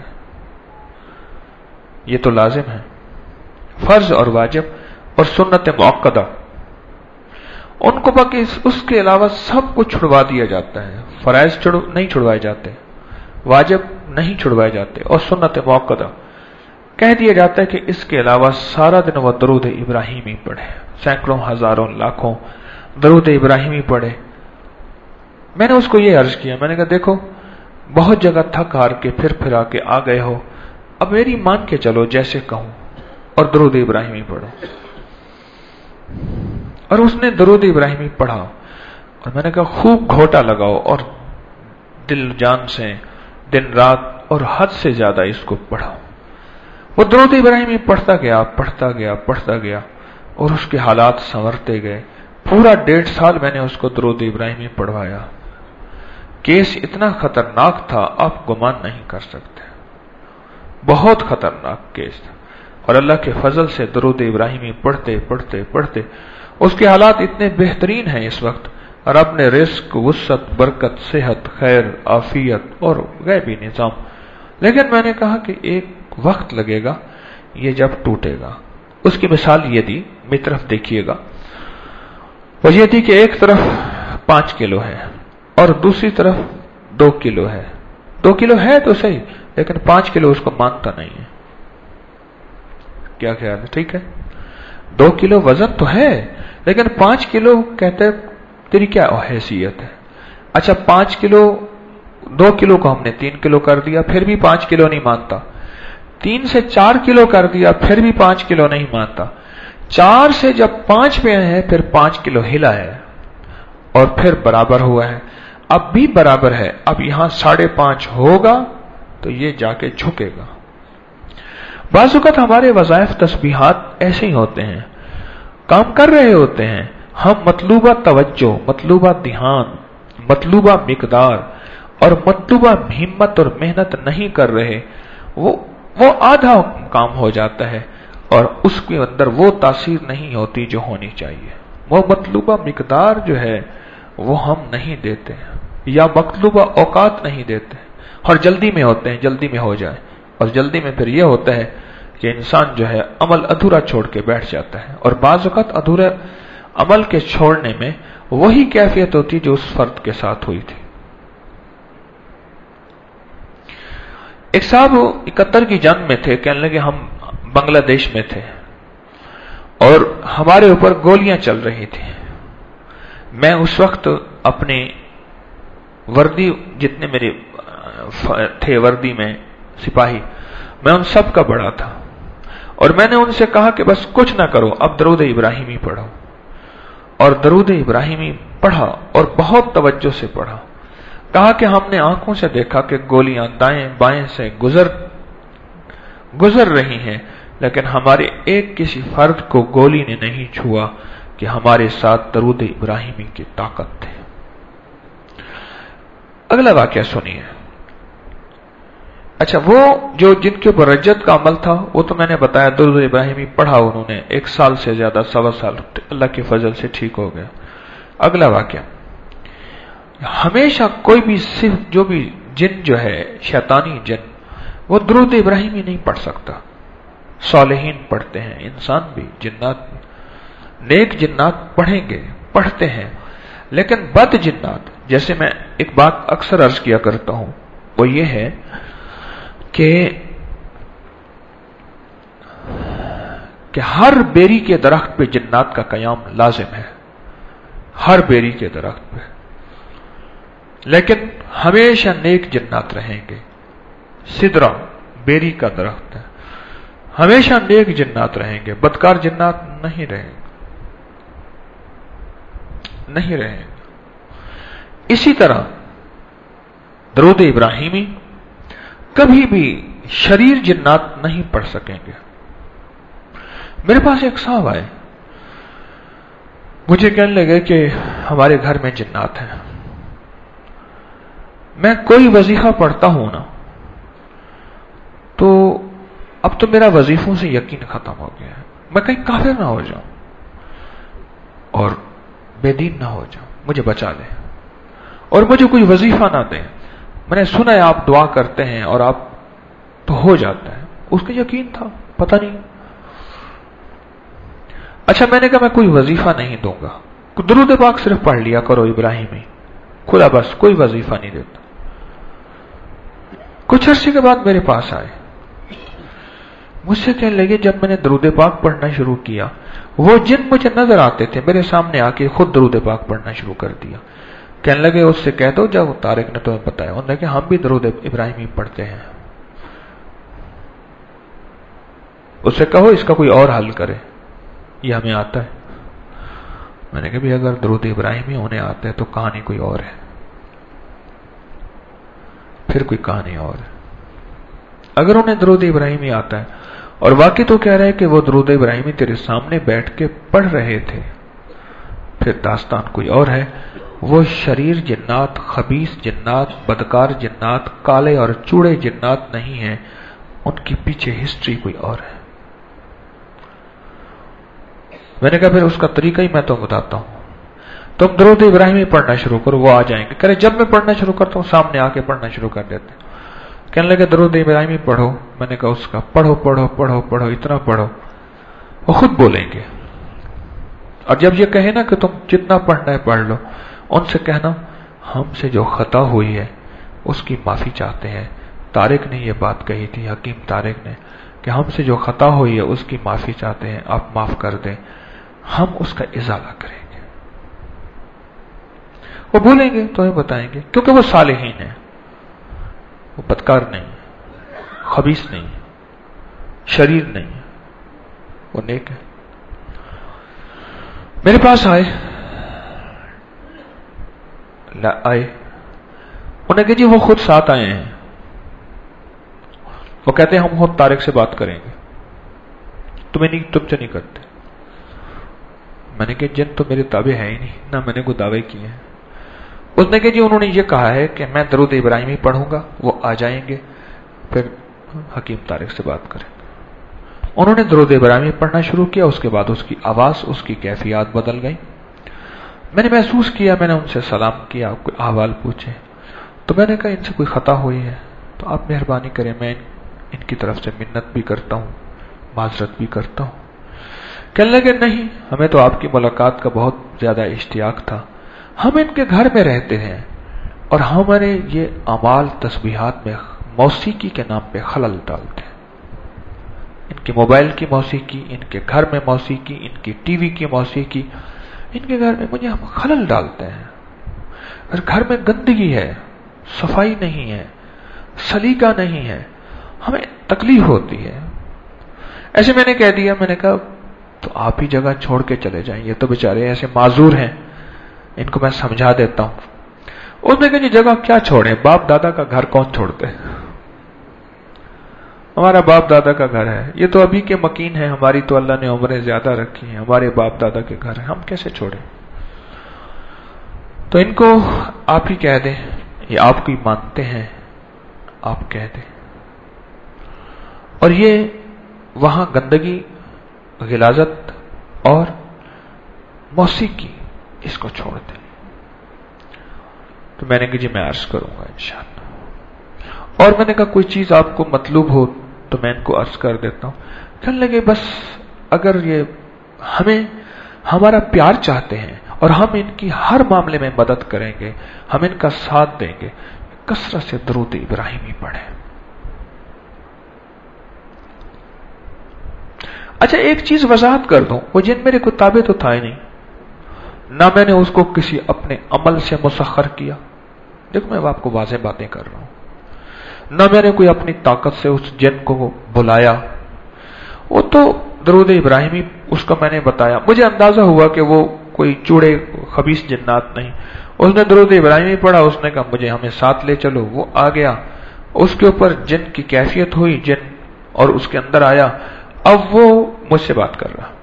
یہ تو لازم ہے۔ فرض اور واجب اور سنت مؤکدہ، ان کو باقی اس کے علاوہ سب کچھ چھڑوا دیا جاتا ہے، فرائض چھڑ نہیں چھڑوائے جاتے، واجب نہیں چھڑوائے جاتے، اور سنت مؤکدہ کہہ دیا جاتا ہے کہ اس کے علاوہ سارا دن وہ درود ابراہیمی پڑھے، سینکڑوں ہزاروں لاکھوں درود ابراہیمی پڑھے۔ میں نے اس کو یہ عرض کیا، میں نے کہا دیکھو بہت جگہ تھک ہار کے پھر پھر آ کے آ گئے ہو، اب میری مان کے چلو جیسے کہوں اور درود ابراہیمی پڑھو۔ اور اس نے درود ابراہیمی پڑھا اور میں نے کہا خوب گھوٹا لگاؤ اور دل جان سے دن رات اور حد سے زیادہ اس کو پڑھاؤ۔ وہ درود ابراہیمی پڑھتا گیا پڑھتا گیا پڑھتا گیا اور اس کے حالات سنورتے گئے۔ پورا ڈیڑھ سال میں نے اس کو درود ابراہیمی پڑھوایا۔ کیس اتنا خطرناک تھا آپ گمان نہیں کر سکتے، بہت خطرناک کیس تھا، اور اللہ کے فضل سے درود ابراہیمی پڑھتے پڑھتے پڑھتے اس کے حالات اتنے بہترین ہیں اس وقت، اور اپنے رزق، وسعت، برکت، صحت، خیر، عافیت اور غیبی نظام۔ لیکن میں نے کہا کہ ایک وقت لگے گا یہ جب ٹوٹے گا۔ اس کی مثال یہ دی، میری طرف دیکھیے گا، وہ یہ تھی کہ ایک طرف پانچ کلو ہے اور دوسری طرف دو کلو ہے۔ دو کلو ہے تو صحیح، لیکن پانچ کلو اس کو مانتا نہیں ہے۔ کیا خیال ہے؟ ٹھیک ہے، دو کلو وزن تو ہے لیکن پانچ کلو کہتے تیری کیا حیثیت ہے؟ اچھا پانچ کلو، دو کلو کو ہم نے تین کلو کر دیا پھر بھی پانچ کلو نہیں مانتا، تین سے چار کلو کر دیا پھر بھی پانچ کلو نہیں مانتا، چار سے جب پانچ پہ آئے ہیں پھر پانچ کلو ہلا ہے، اور پھر برابر ہوا ہے، اب بھی برابر ہے، اب یہاں ساڑھے پانچ ہوگا تو یہ جا کے جھکے گا۔ بعض اوقات ہمارے وظائف تسبیحات ایسے ہی ہوتے ہیں، کام کر رہے ہوتے ہیں، ہم مطلوبہ توجہ، مطلوبہ دھیان، مطلوبہ مقدار اور مطلوبہ ہمت اور محنت نہیں کر رہے، وہ وہ آدھا کام ہو جاتا ہے اور اس کے اندر وہ تاثیر نہیں ہوتی جو ہونی چاہیے۔ وہ مطلوبہ مقدار جو ہے وہ ہم نہیں دیتے یا مطلوبہ اوقات نہیں دیتے، اور جلدی میں ہوتے ہیں، جلدی میں ہو جائے، اور جلدی میں پھر یہ ہوتا ہے کہ انسان جو ہے عمل ادھورا چھوڑ کے بیٹھ جاتا ہے، اور بعض اوقات ادھورے عمل کے چھوڑنے میں وہی کیفیت ہوتی جو اس فرد کے ساتھ ہوئی تھی۔ ایک صاحب اکہتر کی جنگ میں تھے، کہنے لگے ہم بنگلہ دیش میں تھے اور ہمارے اوپر گولیاں چل رہی تھیں، میں اس وقت اپنی وردی، جتنے میرے تھے وردی میں سپاہی، میں ان سب کا بڑا تھا، اور میں نے ان سے کہا کہ بس کچھ نہ کرو، اب درود ابراہیمی پڑھو، اور درود ابراہیمی پڑھا اور بہت توجہ سے پڑھا۔ کہا کہ ہم نے آنکھوں سے دیکھا کہ گولیاں دائیں بائیں سے گزر گزر رہی ہیں، لیکن ہمارے ایک کسی فرد کو گولی نے نہیں چھوا کہ ہمارے ساتھ درود ابراہیمی کی طاقت تھی۔ اگلا واقعہ سنیے۔ اچھا، وہ جو جن کے اوپر رجت کا عمل تھا وہ تو میں نے بتایا، درود ابراہیمی پڑھا انہوں نے، ایک سال سے زیادہ، سوا سال، اللہ کے فضل سے ٹھیک ہو گیا۔ اگلا واقعہ، ہمیشہ کوئی بھی صرف جو بھی جن جو ہے شیطانی جن، وہ درود ابراہیمی نہیں پڑھ سکتا۔ صالحین پڑھتے ہیں، انسان بھی، جنات بھی، نیک جنات پڑھیں گے، پڑھتے ہیں، لیکن بد جنات، جیسے میں ایک بات اکثر عرض کیا کرتا ہوں، وہ یہ ہے کہ کہ ہر بیری کے درخت پہ جنات کا قیام لازم ہے، ہر بیری کے درخت پہ، لیکن ہمیشہ نیک جنات رہیں گے۔ سدرا بیری کا درخت ہے، ہمیشہ نیک جنات رہیں گے، بدکار جنات نہیں رہیں گے، نہیں رہیں گے۔ اسی طرح درود ابراہیمی کبھی بھی شریر جنات نہیں پڑھ سکیں گے۔ میرے پاس ایک صاحب آئے، مجھے کہنے لگے کہ ہمارے گھر میں جنات ہیں، میں کوئی وظیفہ پڑھتا ہوں نا تو اب تو میرا وظیفوں سے یقین ختم ہو گیا ہے، میں کہیں کافر نہ ہو جاؤں اور بے دین نہ ہو جاؤں، مجھے بچا لیں اور مجھے کوئی وظیفہ نہ دیں۔ میں نے سنا ہے آپ دعا کرتے ہیں اور آپ تو ہو جاتا ہے، اس کا یقین تھا، پتہ نہیں۔ اچھا، میں نے کہا میں کوئی وظیفہ نہیں دوں گا، درود پاک صرف پڑھ لیا کرو ابراہیمی، خدا بس کوئی وظیفہ نہیں دیتا۔ کچھ عرصے کے بعد میرے پاس آئے، مجھ سے کہنے لگے جب میں نے درود پاک پڑھنا شروع کیا، وہ جن مجھے نظر آتے تھے میرے سامنے آ کے خود درود پاک پڑھنا شروع کر دیا۔ کہنے لگے اس سے کہہ دو جب طارق نے تمہیں بتایا، انہوں نے کہا ہم بھی درود ابراہیمی پڑھتے ہیں، اس سے کہو اس کا کوئی اور حل کرے، یہ ہمیں آتا ہے۔ میں نے کہا بھی اگر درود ابراہیمی انہیں آتا ہے تو کہانی کوئی اور ہے، پھر کوئی کہانی اور ہے۔ اگر انہیں درود ابراہیمی آتا ہے، اور واقعی تو کہہ رہے کہ وہ درود ابراہیمی تیرے سامنے بیٹھ کے پڑھ رہے تھے، پھر داستان کوئی اور ہے۔ وہ شریر جنات، خبیث جنات، بدکار جنات، کالے اور چوڑے جنات نہیں ہیں، ان کی پیچھے ہسٹری کوئی اور ہے۔ میں نے کہا پھر اس کا طریقہ ہی میں تو بتاتا ہوں، تم درود ابراہیمی پڑھنا شروع کرو، وہ آ جائیں گے۔ کہہ رہے جب میں پڑھنا شروع کرتا ہوں سامنے آ کے پڑھنا شروع کر دیتے ہیں۔ کہنے لگے درود ابراہیمی پڑھو، میں نے کہا اس کا پڑھو پڑھو پڑھو پڑھو اتنا پڑھو، وہ خود بولیں گے۔ اور جب یہ کہے نا کہ تم جتنا پڑھنا ہے پڑھ لو، ان سے کہنا ہم سے جو خطا ہوئی ہے اس کی معافی چاہتے ہیں۔ طارق نے یہ بات کہی تھی، حکیم طارق نے، کہ ہم سے جو خطا ہوئی ہے اس کی معافی چاہتے ہیں، آپ معاف کر دیں، ہم اس کا ازالہ کریں گے۔ وہ بولیں گے تو ہمیں بتائیں گے، کیونکہ وہ صالحین ہیں، وہ بدکار نہیں، خبیث نہیں، شریر نہیں، وہ نیک ہے۔ میرے پاس آئے، आए। उन्हें कहा जी वो खुद साथ आए हैं, वो कहते हैं हम खुद तारिक से बात करेंगे, तुम्हें नहीं, तुमसे नहीं करते। मैंने कहा जिन तो मेरे ताबे है ही नहीं, ना मैंने कोई दावे किए हैं। उसने कहा जी उन्होंने ये कहा है कि मैं दरूद इब्राहिमी पढ़ूंगा, वो आ जाएंगे, फिर हकीम तारिक से बात करेंगे। उन्होंने दरूद इब्राहिमी पढ़ना शुरू किया, उसके बाद उसकी आवाज, उसकी कैफियत बदल गई। मैंने महसूस किया, मैंने उनसे सलाम किया, कोई अहवाल पूछे, तो मैंने कहा इनसे कोई खता हुई है तो आप मेहरबानी करें, मैं इन, इनकी तरफ से मिन्नत भी करता हूं, माजरत भी करता हूं। कहने लगे नहीं, हमें तो आपकी मुलाकात का बहुत ज्यादा इश्तियाक था, हम इनके घर में रहते हैं और हमारे ये अमाल तस्बीहात में मौसीकी के नाम पे खलल डालते हैं। इनके मोबाइल की मौसीकी, इनके घर में मौसीकी, इनकी टीवी की मौसीकी, इनके घर में मुझे हम खलल डालते हैं। और घर में गंदगी है, सफाई नहीं है, सलीका नहीं है, हमें तकलीफ होती है। ऐसे मैंने कह दिया, मैंने कहा तो आप ही जगह छोड़ के चले जाएं, ये तो बेचारे ऐसे माजूर हैं, इनको मैं समझा देता हूं। उसने कहा जगह क्या छोड़े, बाप दादा का घर कौन छोड़ते, हमारा बाप दादा का घर है, ये तो अभी के मकीन है, हमारी तो अल्लाह ने उम्रें ज्यादा रखी हैं, हमारे बाप दादा के घर है, हम कैसे छोड़े। तो इनको आप ही कह दें, ये आपको ही मानते हैं, आप कह दें। और ये वहां गंदगी, गिलाजत और मौसीकी, इसको छोड़ दें। तो मैंने कहा जी मैं अर्ज करूंगा इंशाअल्लाह। और मैंने कहा कोई चीज आपको मतलूब हो तो मैं इनको अर्ज कर देता हूं। कहने लगे बस अगर ये हमें हमारा प्यार चाहते हैं और हम इनकी हर मामले में मदद करेंगे, हम इनका साथ देंगे, कसरत से दरूद इब्राहिमी पढ़े। अच्छा एक चीज वजाहत कर दूं, वो जिन मेरे कुताबे तो था ही नहीं, ना मैंने उसको किसी अपने अमल से मुसख्खर किया, देखो मैं आपको वाज़ेह बातें कर रहा हूं, ना मैंने कोई अपनी ताकत से उस जिन को बुलाया, वो तो दरूद इब्राहिमी उसका मैंने बताया, मुझे अंदाजा हुआ कि वो कोई चूड़े खबीस जिन्नात नहीं। उसने दरूद इब्राहिमी पढ़ा, उसने कहा मुझे हमें साथ ले चलो, वो आ गया, उसके ऊपर जिन की कैफियत हुई, जिन और उसके अंदर आया, अब वो मुझसे बात कर रहा,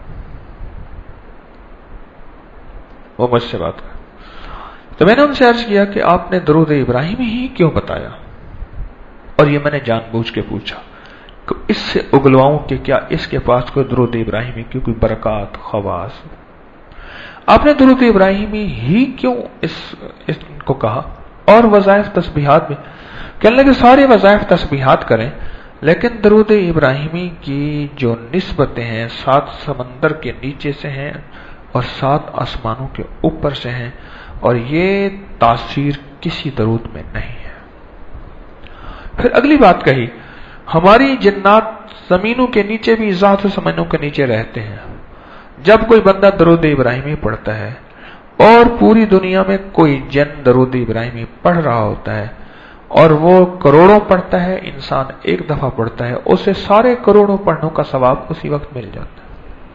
वो मुझसे बात कर। तो मैंने उनसे अर्ज किया कि आपने दरूद इब्राहिमी ही क्यों बताया, और ये मैंने जानबूझ के पूछा कि इससे उगलवाऊं कि क्या इसके पास कोई दरूद इब्राहिमी की कोई बरकत खवास। आपने दरूद इब्राहिमी ही क्यों इस इसको कहा, और वज़ाइफ तस्बीहात में। कहने लगे सारे वज़ाइफ तस्बीहात करें, लेकिन दरूद इब्राहिमी की जो निस्बतें हैं सात समंदर के नीचे से हैं और सात आसमानों के ऊपर से हैं, और ये तासीर किसी दरूद में नहीं है। फिर अगली बात कही, हमारी जिन्नात जमीनों के नीचे भी ज़ात समनों के नीचे रहते हैं। जब कोई बंदा दरूद इब्राहिमी पढ़ता है और पूरी दुनिया में कोई जिन दरूद इब्राहिमी पढ़ रहा होता है और वो करोड़ों पढ़ता है, इंसान एक दफा पढ़ता है, उसे सारे करोड़ों पढ़नों का सवाब उसी वक्त मिल जाता है।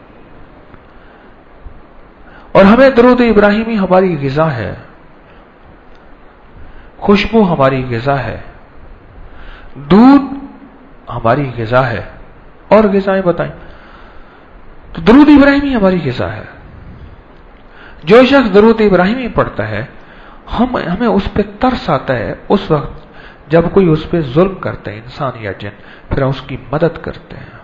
और हमें दरूद इब्राहिमी हमारी ग़िज़ा है, खुशबू हमारी ग़िज़ा है, दूध हमारी ग़िज़ा है, और ग़िज़ाएं बताएं तो दरूद इब्राहिमी हमारी ग़िज़ा है। जो शख्स दरूद इब्राहिमी पढ़ता है, हम हमें उस पर तरस आता है उस वक्त जब कोई उस पर जुल्म करता है, इंसान या जिन, फिर हम उसकी मदद करते हैं,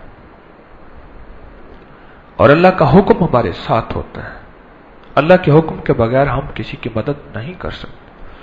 और अल्लाह का हुक्म हमारे साथ होता है। अल्लाह के हुक्म के बगैर हम किसी की मदद नहीं कर सकते।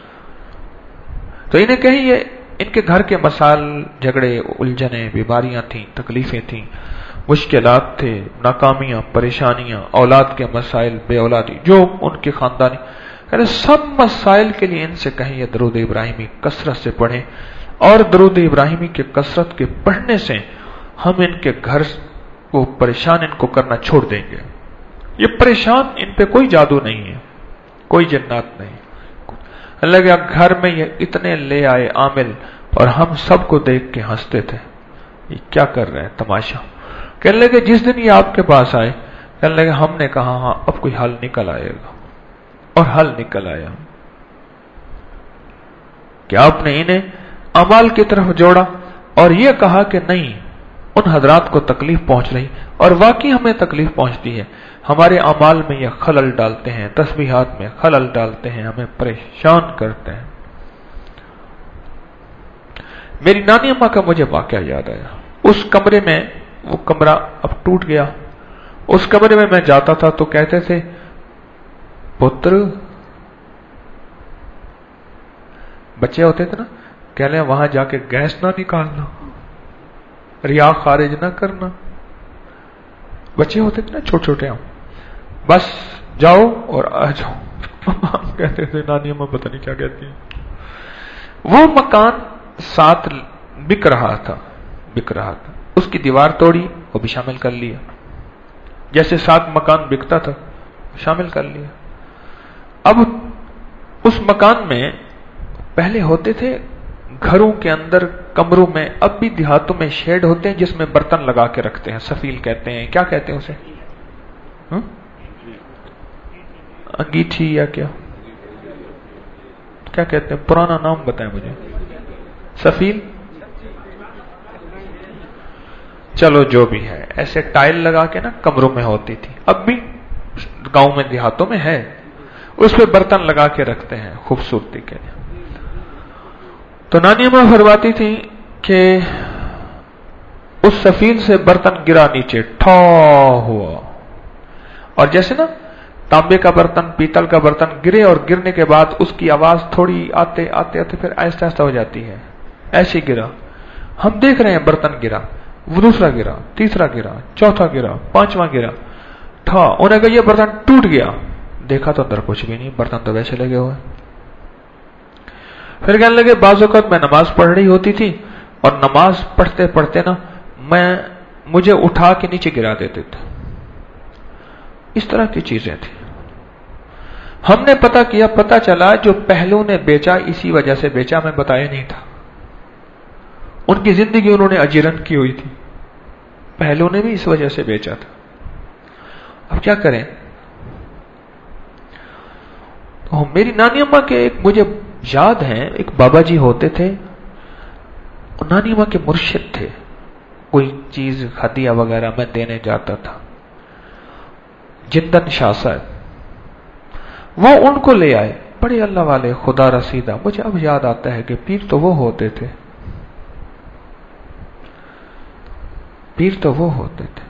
तो इन्हें कहीं ये इनके घर के मसाल, झगड़े, उलझने, बीमारियां थीं, तकलीफें थीं, मुश्किलात थे, नाकामियां, परेशानियां, औलाद के मसाइल, बे औलादी, जो उनके खानदानी, अरे सब मसाइल के लिए इनसे कहें ये दरूद इब्राहिमी कसरत से पढ़ें, और दरूद इब्राहिमी के कसरत के पढ़ने से हम इनके घर को परेशान इनको करना छोड़ देंगे। ये परेशान, इन पे कोई जादू नहीं है, कोई जन्नत नहीं। अल्लाह के घर में ये इतने ले आए आमिल, और हम सबको देख के हंसते थे, ये क्या कर रहे हैं, तमाशा। कहने लगे जिस दिन ये आपके पास आए, कहने लगे हमने कहा हाँ अब कोई हल निकल आएगा, और हल निकल आया। کہ آپ نے انہیں اعمال کی طرف جوڑا اور یہ کہا کہ نہیں ان حضرات کو تکلیف پہنچ رہی، اور واقعی ہمیں تکلیف پہنچتی ہے، ہمارے اعمال میں یہ خلل ڈالتے ہیں، تسبیحات میں خلل ڈالتے ہیں، ہمیں پریشان کرتے ہیں۔ میری نانی اماں کا مجھے واقعہ یاد آیا۔ اس کمرے میں، وہ کمرہ اب ٹوٹ گیا، اس کمرے میں میں جاتا تھا تو کہتے تھے پتر، بچے ہوتے تھے نا، کہہ لیں وہاں جا کے گیس نہ نکالنا، ریا خارج نہ کرنا، بچے ہوتے تھے نا چھوٹے چھوٹے، ہم بس جاؤ اور آ جاؤ۔ کہتے تھے نانی اماں پتہ نہیں کیا کہتی ہیں۔ وہ مکان ساتھ بک رہا تھا بک رہا تھا اس کی دیوار توڑی، وہ بھی شامل کر لیا، جیسے ساتھ مکان بکتا تھا شامل کر لیا۔ اب اس مکان میں پہلے ہوتے تھے گھروں کے اندر، کمروں میں، اب بھی دیہاتوں میں شیڈ ہوتے ہیں جس میں برتن لگا کے رکھتے ہیں، سفیل کہتے ہیں، کیا کہتے ہیں اسے، انگیٹھی یا کیا کیا کہتے ہیں، پرانا نام بتائیں مجھے، سفیل، چلو جو بھی ہے، ایسے ٹائل لگا کے نا کمروں میں ہوتی تھی، اب بھی گاؤں میں دیہاتوں میں ہے، اس پہ برتن لگا کے رکھتے ہیں خوبصورتی کے لیے۔ تو نانی اماں فرماتی تھی کہ اس سفیل سے برتن گرا نیچے، ٹھا ہوا، اور جیسے نا تانبے کا برتن، پیتل کا برتن گرے اور گرنے کے بعد اس کی آواز تھوڑی آتے آتے آتے پھر آہستہ آہستہ ہو جاتی ہے، ایسے گرا۔ ہم دیکھ رہے ہیں برتن گرا، وہ دوسرا گرا، تیسرا گرا، چوتھا گرا، پانچواں گرا، ٹھا، انہیں کہا یہ برتن ٹوٹ گیا، دیکھا تو اندر کچھ بھی نہیں، برتن تو ویسے لگے ہوئے۔ پھر کہنے لگے بعض اوقات میں نماز پڑھ رہی ہوتی تھی اور نماز پڑھتے پڑھتے نا میں مجھے اٹھا کے نیچے گرا دیتے تھے، اس طرح کی چیزیں تھیں۔ ہم نے پتہ کیا، پتہ چلا جو پہلو نے بیچا اسی وجہ سے بیچا، میں بتایا نہیں تھا، ان کی زندگی انہوں نے اجیرن کی ہوئی تھی، پہلو نے بھی اس وجہ سے بیچا تھا۔ اب کیا کریں؟ تو میری نانی اماں کے ایک مجھے یاد ہیں، ایک بابا جی ہوتے تھے، نانی اماں کے مرشد تھے، کوئی چیز ہدیہ وغیرہ میں دینے جاتا تھا، جندن شاہ صاحب، وہ ان کو لے آئے، بڑے اللہ والے، خدا رسیدہ، مجھے اب یاد آتا ہے کہ پیر تو وہ ہوتے تھے، پیر تو وہ ہوتے تھے۔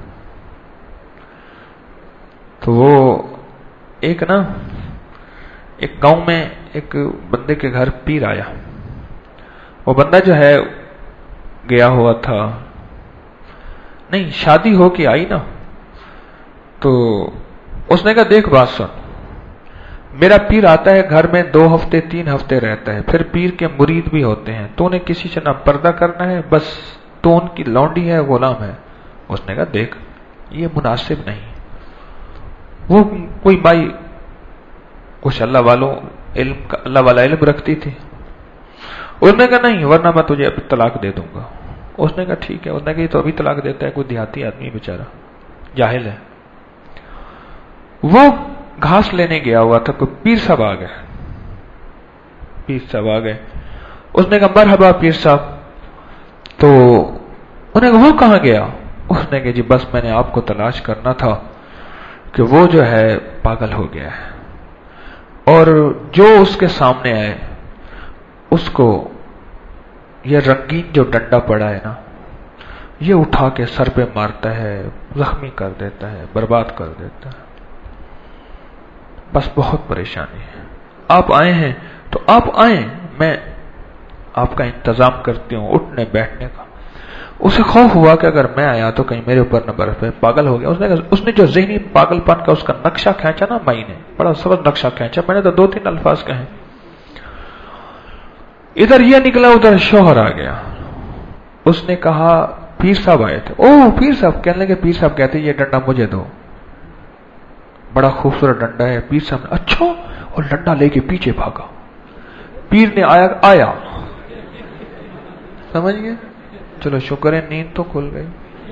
تو وہ ایک نا ایک گاؤں میں ایک بندے کے گھر پیر آیا، وہ بندہ جو ہے گیا ہوا تھا، نہیں شادی ہو کے آئی نا، تو اس نے کہا دیکھ بات سن، میرا پیر آتا ہے گھر میں دو ہفتے تین ہفتے رہتا ہے، پھر پیر کے مرید بھی ہوتے ہیں، تو نے کسی سے نہ پردہ کرنا ہے، بس تو ان کی لونڈی ہے، غلام ہے۔ اس نے کہا دیکھ یہ مناسب نہیں، وہ کوئی بھائی کچھ اللہ والوں علم کا اللہ والا علم رکھتی تھی، اس نے کہا نہیں ورنہ میں تجھے ابھی طلاق دے دوں گا۔ اس نے کہا ٹھیک ہے، اس نے کہا یہ تو ابھی طلاق دیتا ہے، کوئی دیہاتی آدمی بیچارہ جاہل ہے۔ وہ گھاس لینے گیا ہوا تھا، کوئی پیر صاحب آ گئے، پیر صاحب آ گئے، اس نے کہا مرحبا پیر صاحب، تو انہیں کہا وہ کہاں گیا؟ اس نے کہا جی بس میں نے آپ کو تلاش کرنا تھا کہ وہ جو ہے پاگل ہو گیا ہے، اور جو اس کے سامنے آئے اس کو یہ رنگین جو ڈنڈا پڑا ہے نا، یہ اٹھا کے سر پہ مارتا ہے، زخمی کر دیتا ہے، برباد کر دیتا ہے، بس بہت پریشانی ہے، آپ آئے ہیں تو آپ آئیں، میں آپ کا انتظام کرتی ہوں اٹھنے بیٹھنے کا۔ اسے خوف ہوا کہ اگر میں آیا تو کہیں میرے اوپر نہ برف ہے، پاگل ہو گیا۔ اس نے اس نے جو ذہنی پاگل پن کا اس کا نقشہ کھینچا نا، مائی نے بڑا سبز نقشہ کھینچا، میں نے تو دو تین الفاظ کہے، ادھر یہ نکلا ادھر شوہر آ گیا۔ اس نے کہا پیر صاحب آئے تھے، او پیر صاحب، کہنے لگے پیر صاحب کہتے یہ ڈنڈا مجھے دو، بڑا خوبصورت ڈنڈا ہے۔ پیر صاحب نے اچھا، اور ڈنڈا لے کے پیچھے بھاگا، پیر نے آیا آیا سمجھ گئے، چلو شکر ہے نیند تو کھل گئی۔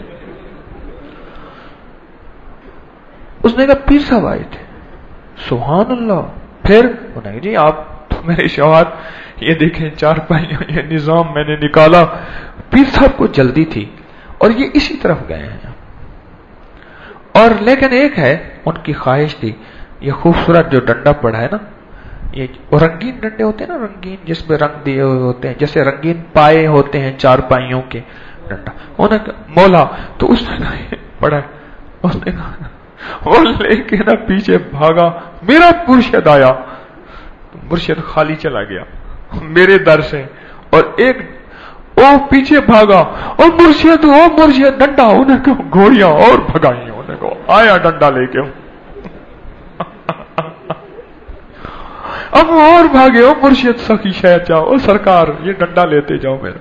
اس نے کہا پیر صاحب آئے تھے، سبحان اللہ، پھر انہیں جی آپ تو میرے شوہر یہ دیکھیں چار پائیوں یہ نظام میں نے نکالا. پیر صاحب کو جلدی تھی اور یہ اسی طرف گئے ہیں. اور لیکن ایک ہے ان کی خواہش تھی یہ خوبصورت جو ڈنڈا پڑا ہے نا, یہ رنگین ڈنڈے ہوتے ہیں نا, رنگین جس میں رنگ دیے ہوئے ہوتے ہیں, جیسے رنگین پائے ہوتے ہیں چار پائیوں کے ڈنڈا, انہیں مولا تو اس نے پڑا اس نے کہا وہ لے کے نا پیچھے بھاگا, میرا مرشد آیا, مرشد خالی چلا گیا میرے در سے, اور ایک او پیچھے بھاگا اور مرشد او مرشد ڈنڈا, انہیں کو گھوڑیاں اور بھگائی, انہیں کو آیا ڈنڈا لے کے, اب اور بھاگے او مرشد سخی شہد جاؤ, او سرکار یہ ڈنڈا لیتے جاؤ میرا.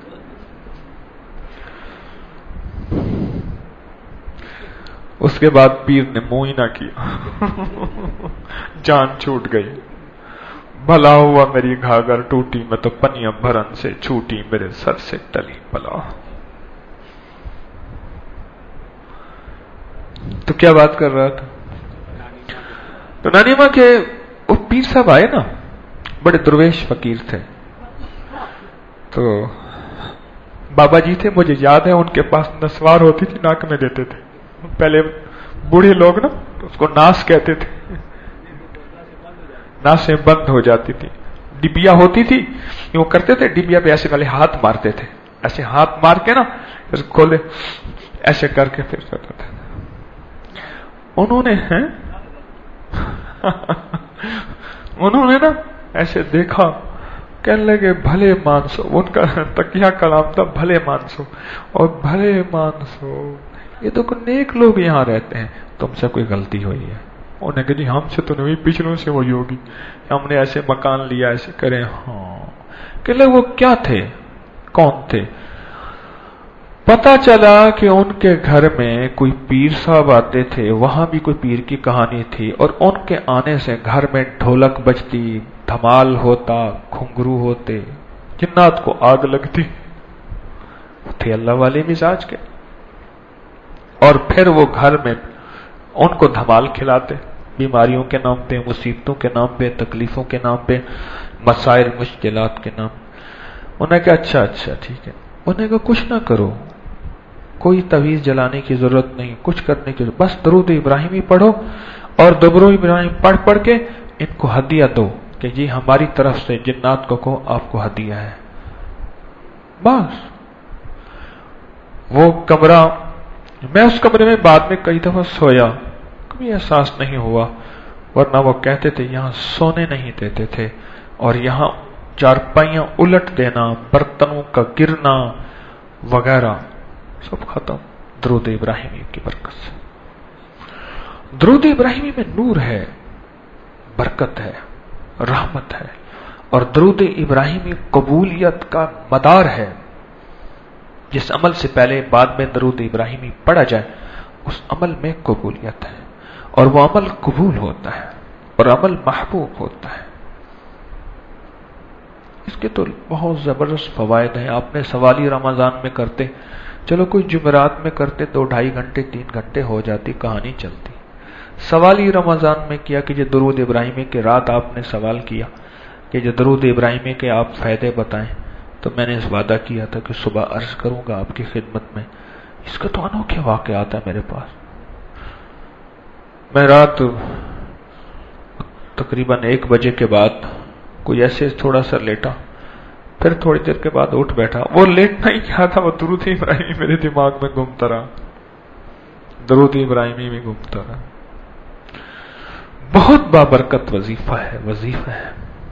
اس کے بعد پیر نے منہ ہی نہ کیا, جان چھوٹ گئی. بھلا ہوا میری گھاگر ٹوٹی, میں تو پنیاں بھرن سے چھوٹی, میرے سر سے ٹلی بلا. تو کیا بات کر رہا تھا؟ تو نانی ماں کے وہ پیر صاحب آئے نا, بڑے درویش فقیر تھے. تو بابا جی تھے, مجھے یاد ہے ان کے پاس نسوار ہوتی تھی, ناک میں دیتے تھے. پہلے بوڑھے لوگ نا اس کو ناس کہتے تھے, ناسیں بند ہو جاتی تھی. ڈبیا ہوتی تھی, وہ کرتے تھے ڈبیا پہ ایسے والے ہاتھ مارتے تھے, ایسے ہاتھ مار کے نا کھولے ایسے کر کے پھر کرتے تھے. انہوں نے ہیں انہوں نے نا ایسے دیکھا, کہنے لگے بھلے مانسو, ان کا تکیہ کلام تھا بھلے مانسو, اور بھلے مانسو یہ تو نیک لوگ یہاں رہتے ہیں, تم سے کوئی غلطی ہوئی ہے. انہوں نے کہا جی ہم سے تو نہیں, پچھلوں سے وہی ہوگی, ہم نے ایسے مکان لیا ایسے کرے. ہاں کہ لوگ وہ کیا تھے, کون تھے؟ پتا چلا کہ ان کے گھر میں کوئی پیر صاحب آتے تھے, وہاں بھی کوئی پیر کی کہانی تھی, اور ان کے آنے سے گھر میں ڈھولک بجتی, دھمال ہوتا, گھنگرو ہوتے, جنات کو آگ لگتی. تھے اللہ والے مزاج کے, اور پھر وہ گھر میں ان کو دھمال کھلاتے, بیماریوں کے نام پہ, مصیبتوں کے نام پہ, تکلیفوں کے نام پہ, مسائل مشکلات کے نام. انہیں کہا اچھا اچھا ٹھیک ہے. انہیں کہا کچھ نہ کرو, کوئی تعویذ جلانے کی ضرورت نہیں, کچھ کرنے کی ضرورت, بس درود ابراہیمی پڑھو, اور درود ابراہیم پڑھ پڑھ کے ان کو ہدیہ دو کہ جی ہماری طرف سے جنات کو کہو آپ کو ہدیہ ہے. بس وہ کمرہ, میں اس کمرے میں بعد میں کئی دفعہ سویا, کبھی احساس نہیں ہوا, ورنہ وہ کہتے تھے یہاں سونے نہیں دیتے تھے, اور یہاں چارپائیاں الٹ دینا, برتنوں کا گرنا وغیرہ سب ختم درود ابراہیمی کی برکت سے. درود ابراہیمی میں نور ہے, برکت ہے, رحمت ہے, اور درود ابراہیمی قبولیت کا مدار ہے. جس عمل سے پہلے بعد میں درود ابراہیمی پڑھا جائے اس عمل میں قبولیت ہے, اور وہ عمل قبول ہوتا ہے, اور عمل محبوب ہوتا ہے. اس کے تو بہت زبردست فوائد ہیں. آپ نے سوالی رمضان میں کرتے, چلو کوئی جمعرات میں کرتے, دو ڈھائی گھنٹے تین گھنٹے ہو جاتی, کہانی چلتی. سوالی رمضان میں کیا کہ جو درود ابراہیمی کے رات آپ نے سوال کیا کہ جو درود ابراہیمی کے آپ فائدے بتائیں, تو میں نے اس وعدہ کیا تھا کہ صبح عرض کروں گا آپ کی خدمت میں. اس کا تو انوکھے واقعات ہے میرے پاس. میں رات تقریباً ایک بجے کے بعد کوئی ایسے تھوڑا سا لیٹا, پھر تھوڑی دیر کے بعد اٹھ بیٹھا. وہ لیٹنا ہی کیا تھا, وہ درود ابراہیمی میرے دماغ میں گھومتا رہا, درود ابراہیمی میں گھومتا رہا. بہت بابرکت وظیفہ ہے, وظیفہ ہے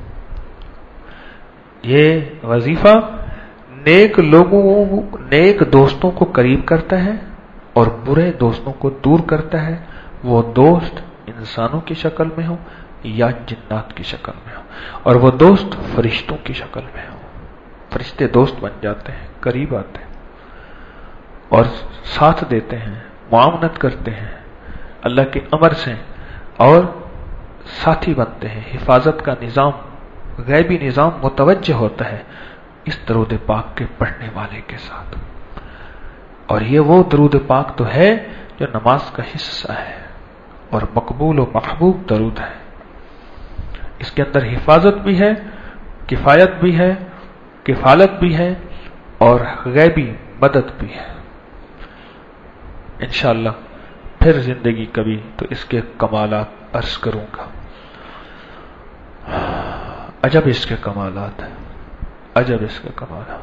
یہ وظیفہ. نیک لوگوں, نیک دوستوں کو قریب کرتا ہے اور برے دوستوں کو دور کرتا ہے. وہ دوست انسانوں کی شکل میں ہو یا جنات کی شکل میں ہو, اور وہ دوست فرشتوں کی شکل میں ہو. فرشتے دوست بن جاتے ہیں, قریب آتے ہیں, اور ساتھ دیتے ہیں, معاونت کرتے ہیں اللہ کے امر سے, اور ساتھی بنتے ہیں. حفاظت کا نظام, غیبی نظام متوجہ ہوتا ہے اس درود پاک کے پڑھنے والے کے ساتھ. اور یہ وہ درود پاک تو ہے جو نماز کا حصہ ہے اور مقبول و محبوب درود ہے. اس کے اندر حفاظت بھی ہے, کفایت بھی ہے، کفالت بھی ہے، اور غیبی مدد بھی ہے۔ انشاءاللہ پھر زندگی کبھی تو اس کے کمالات عرض کروں گا۔ عجب اس کے کمالات ہیں، عجب اس کے کمالات۔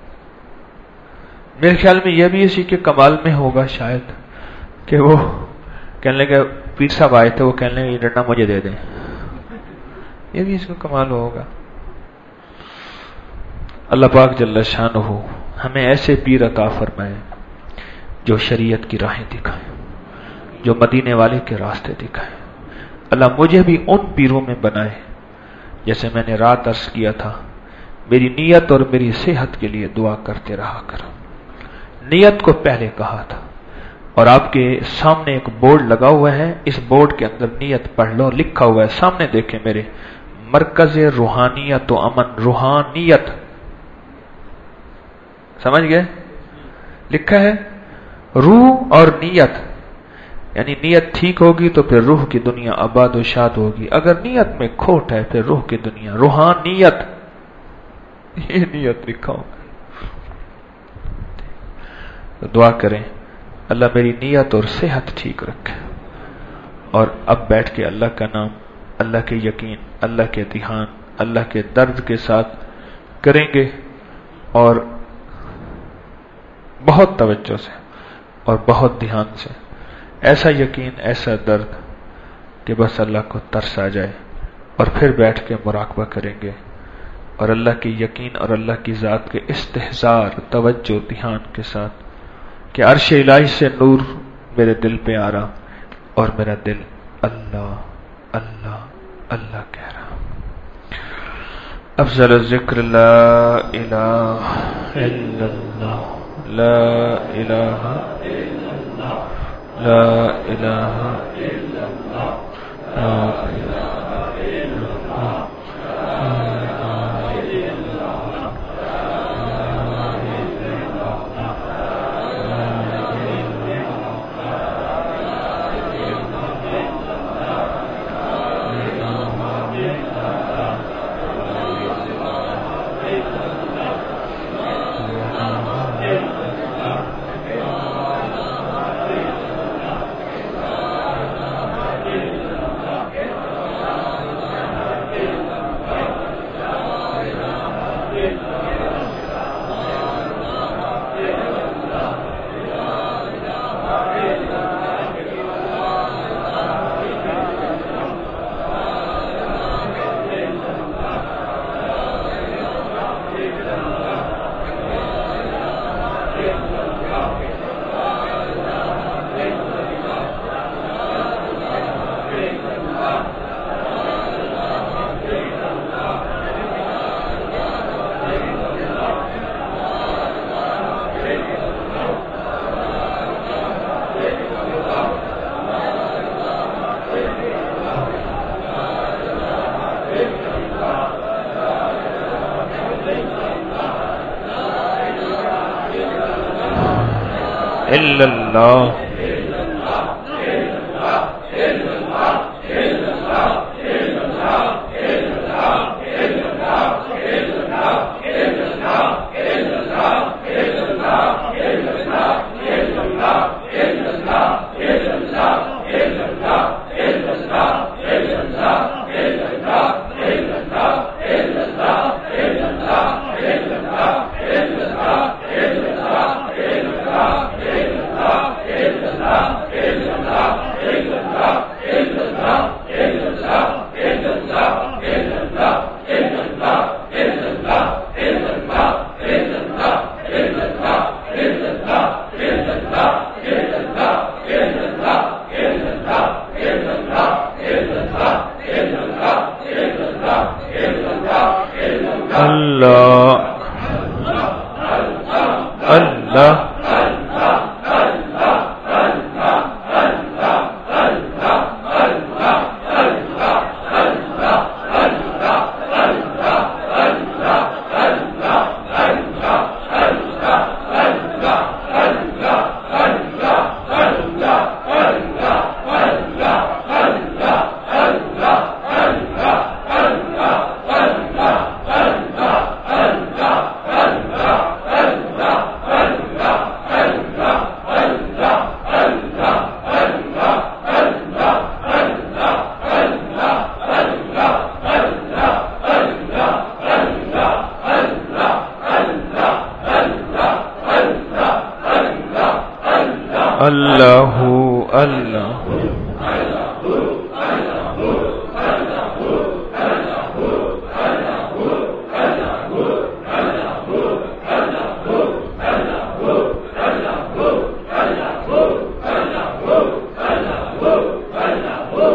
میرے خیال میں یہ بھی اسی کے کمال میں ہوگا شاید کہ وہ کہنے لگے پیر صاحب آئے تھے، وہ کہنے لگے یہ ڈنڈا مجھے دے دیں، یہ بھی اس کا کمال ہوگا۔ اللہ پاک جل شانہ ہمیں ایسے پیر عطا فرمائے جو شریعت کی راہیں دکھائیں، جو مدینے والے کے راستے دکھائیں۔ اللہ مجھے بھی ان پیروں میں بنائے، جیسے میں نے رات عرض کیا تھا، میری نیت اور میری صحت کے لیے دعا کرتے رہا کرو۔ نیت کو پہلے کہا تھا، اور آپ کے سامنے ایک بورڈ لگا ہوا ہے، اس بورڈ کے اندر نیت پڑھ لو، لکھا ہوا ہے سامنے دیکھیں میرے، مرکز روحانیت و امن، روحانیت، سمجھ گئے؟ لکھا ہے روح اور نیت، یعنی نیت ٹھیک ہوگی تو پھر روح کی دنیا آباد و شاد ہوگی، اگر نیت میں کھوٹ ہے پھر روح کی دنیا روحانیت، یہ نیت لکھا ہوگا۔ تو دعا کریں اللہ میری نیت اور صحت ٹھیک رکھے، اور اب بیٹھ کے اللہ کا نام، اللہ کے یقین، اللہ کے دھیان، اللہ کے درد کے ساتھ کریں گے، اور بہت توجہ سے اور بہت دھیان سے، ایسا یقین، ایسا درد کہ بس اللہ کو ترس آ جائے، اور پھر بیٹھ کے مراقبہ کریں گے، اور اللہ کی یقین اور اللہ کی ذات کے استحضار، توجہ، دھیان کے ساتھ کہ عرش الہی سے نور میرے دل پہ آ رہا، اور میرا دل اللہ اللہ اللہ کہہ رہا۔ افضل الذکر لا الہ الا اللہ، لا الہ الا اللہ، لا الہ الا اللہ، لا الہ الا اللہ۔ الا اللہ۔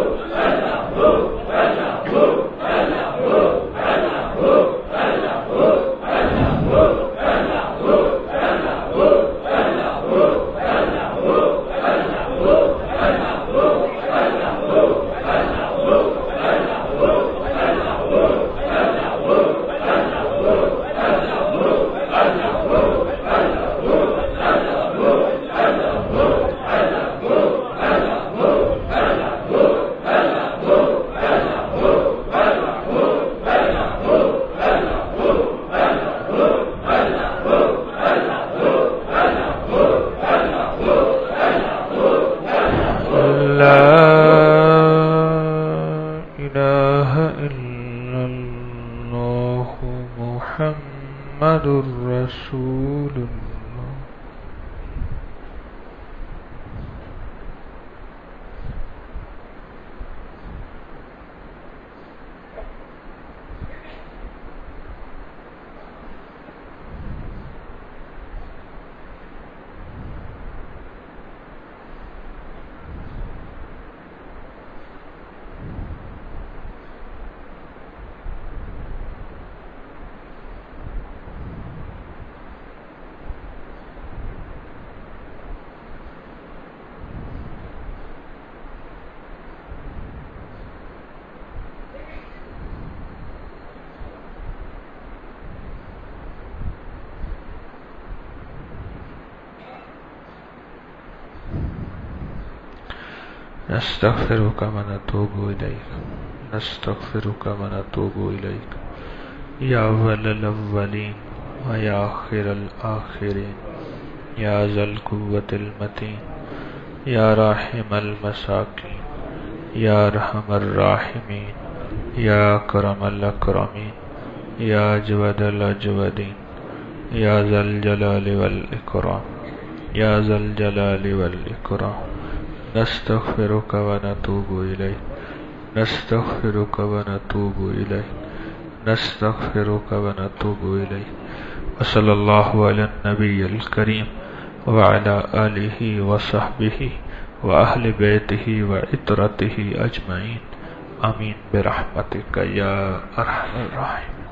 محمد رسول اللہ. نستغفرك ونتوب إليك نستغفرك ونتوب إليك يا أول الأولين ويا آخر الآخرين يا ذا القوة المتين يا راحم المساكين يا أرحم الراحمين يا أكرم الأكرمين يا أجود الأجودين يا ذا الجلال والإكرام يا ذا الجلال والإكرام نستغفرك ونتوب إليك نستغفرك ونتوب إليك نستغفرك ونتوب إليك وصلى الله على النبي الكريم وعلى آله وصحبه وأهل بيته وعترته أجمعين آمين برحمتك يا أرحم الراحمين.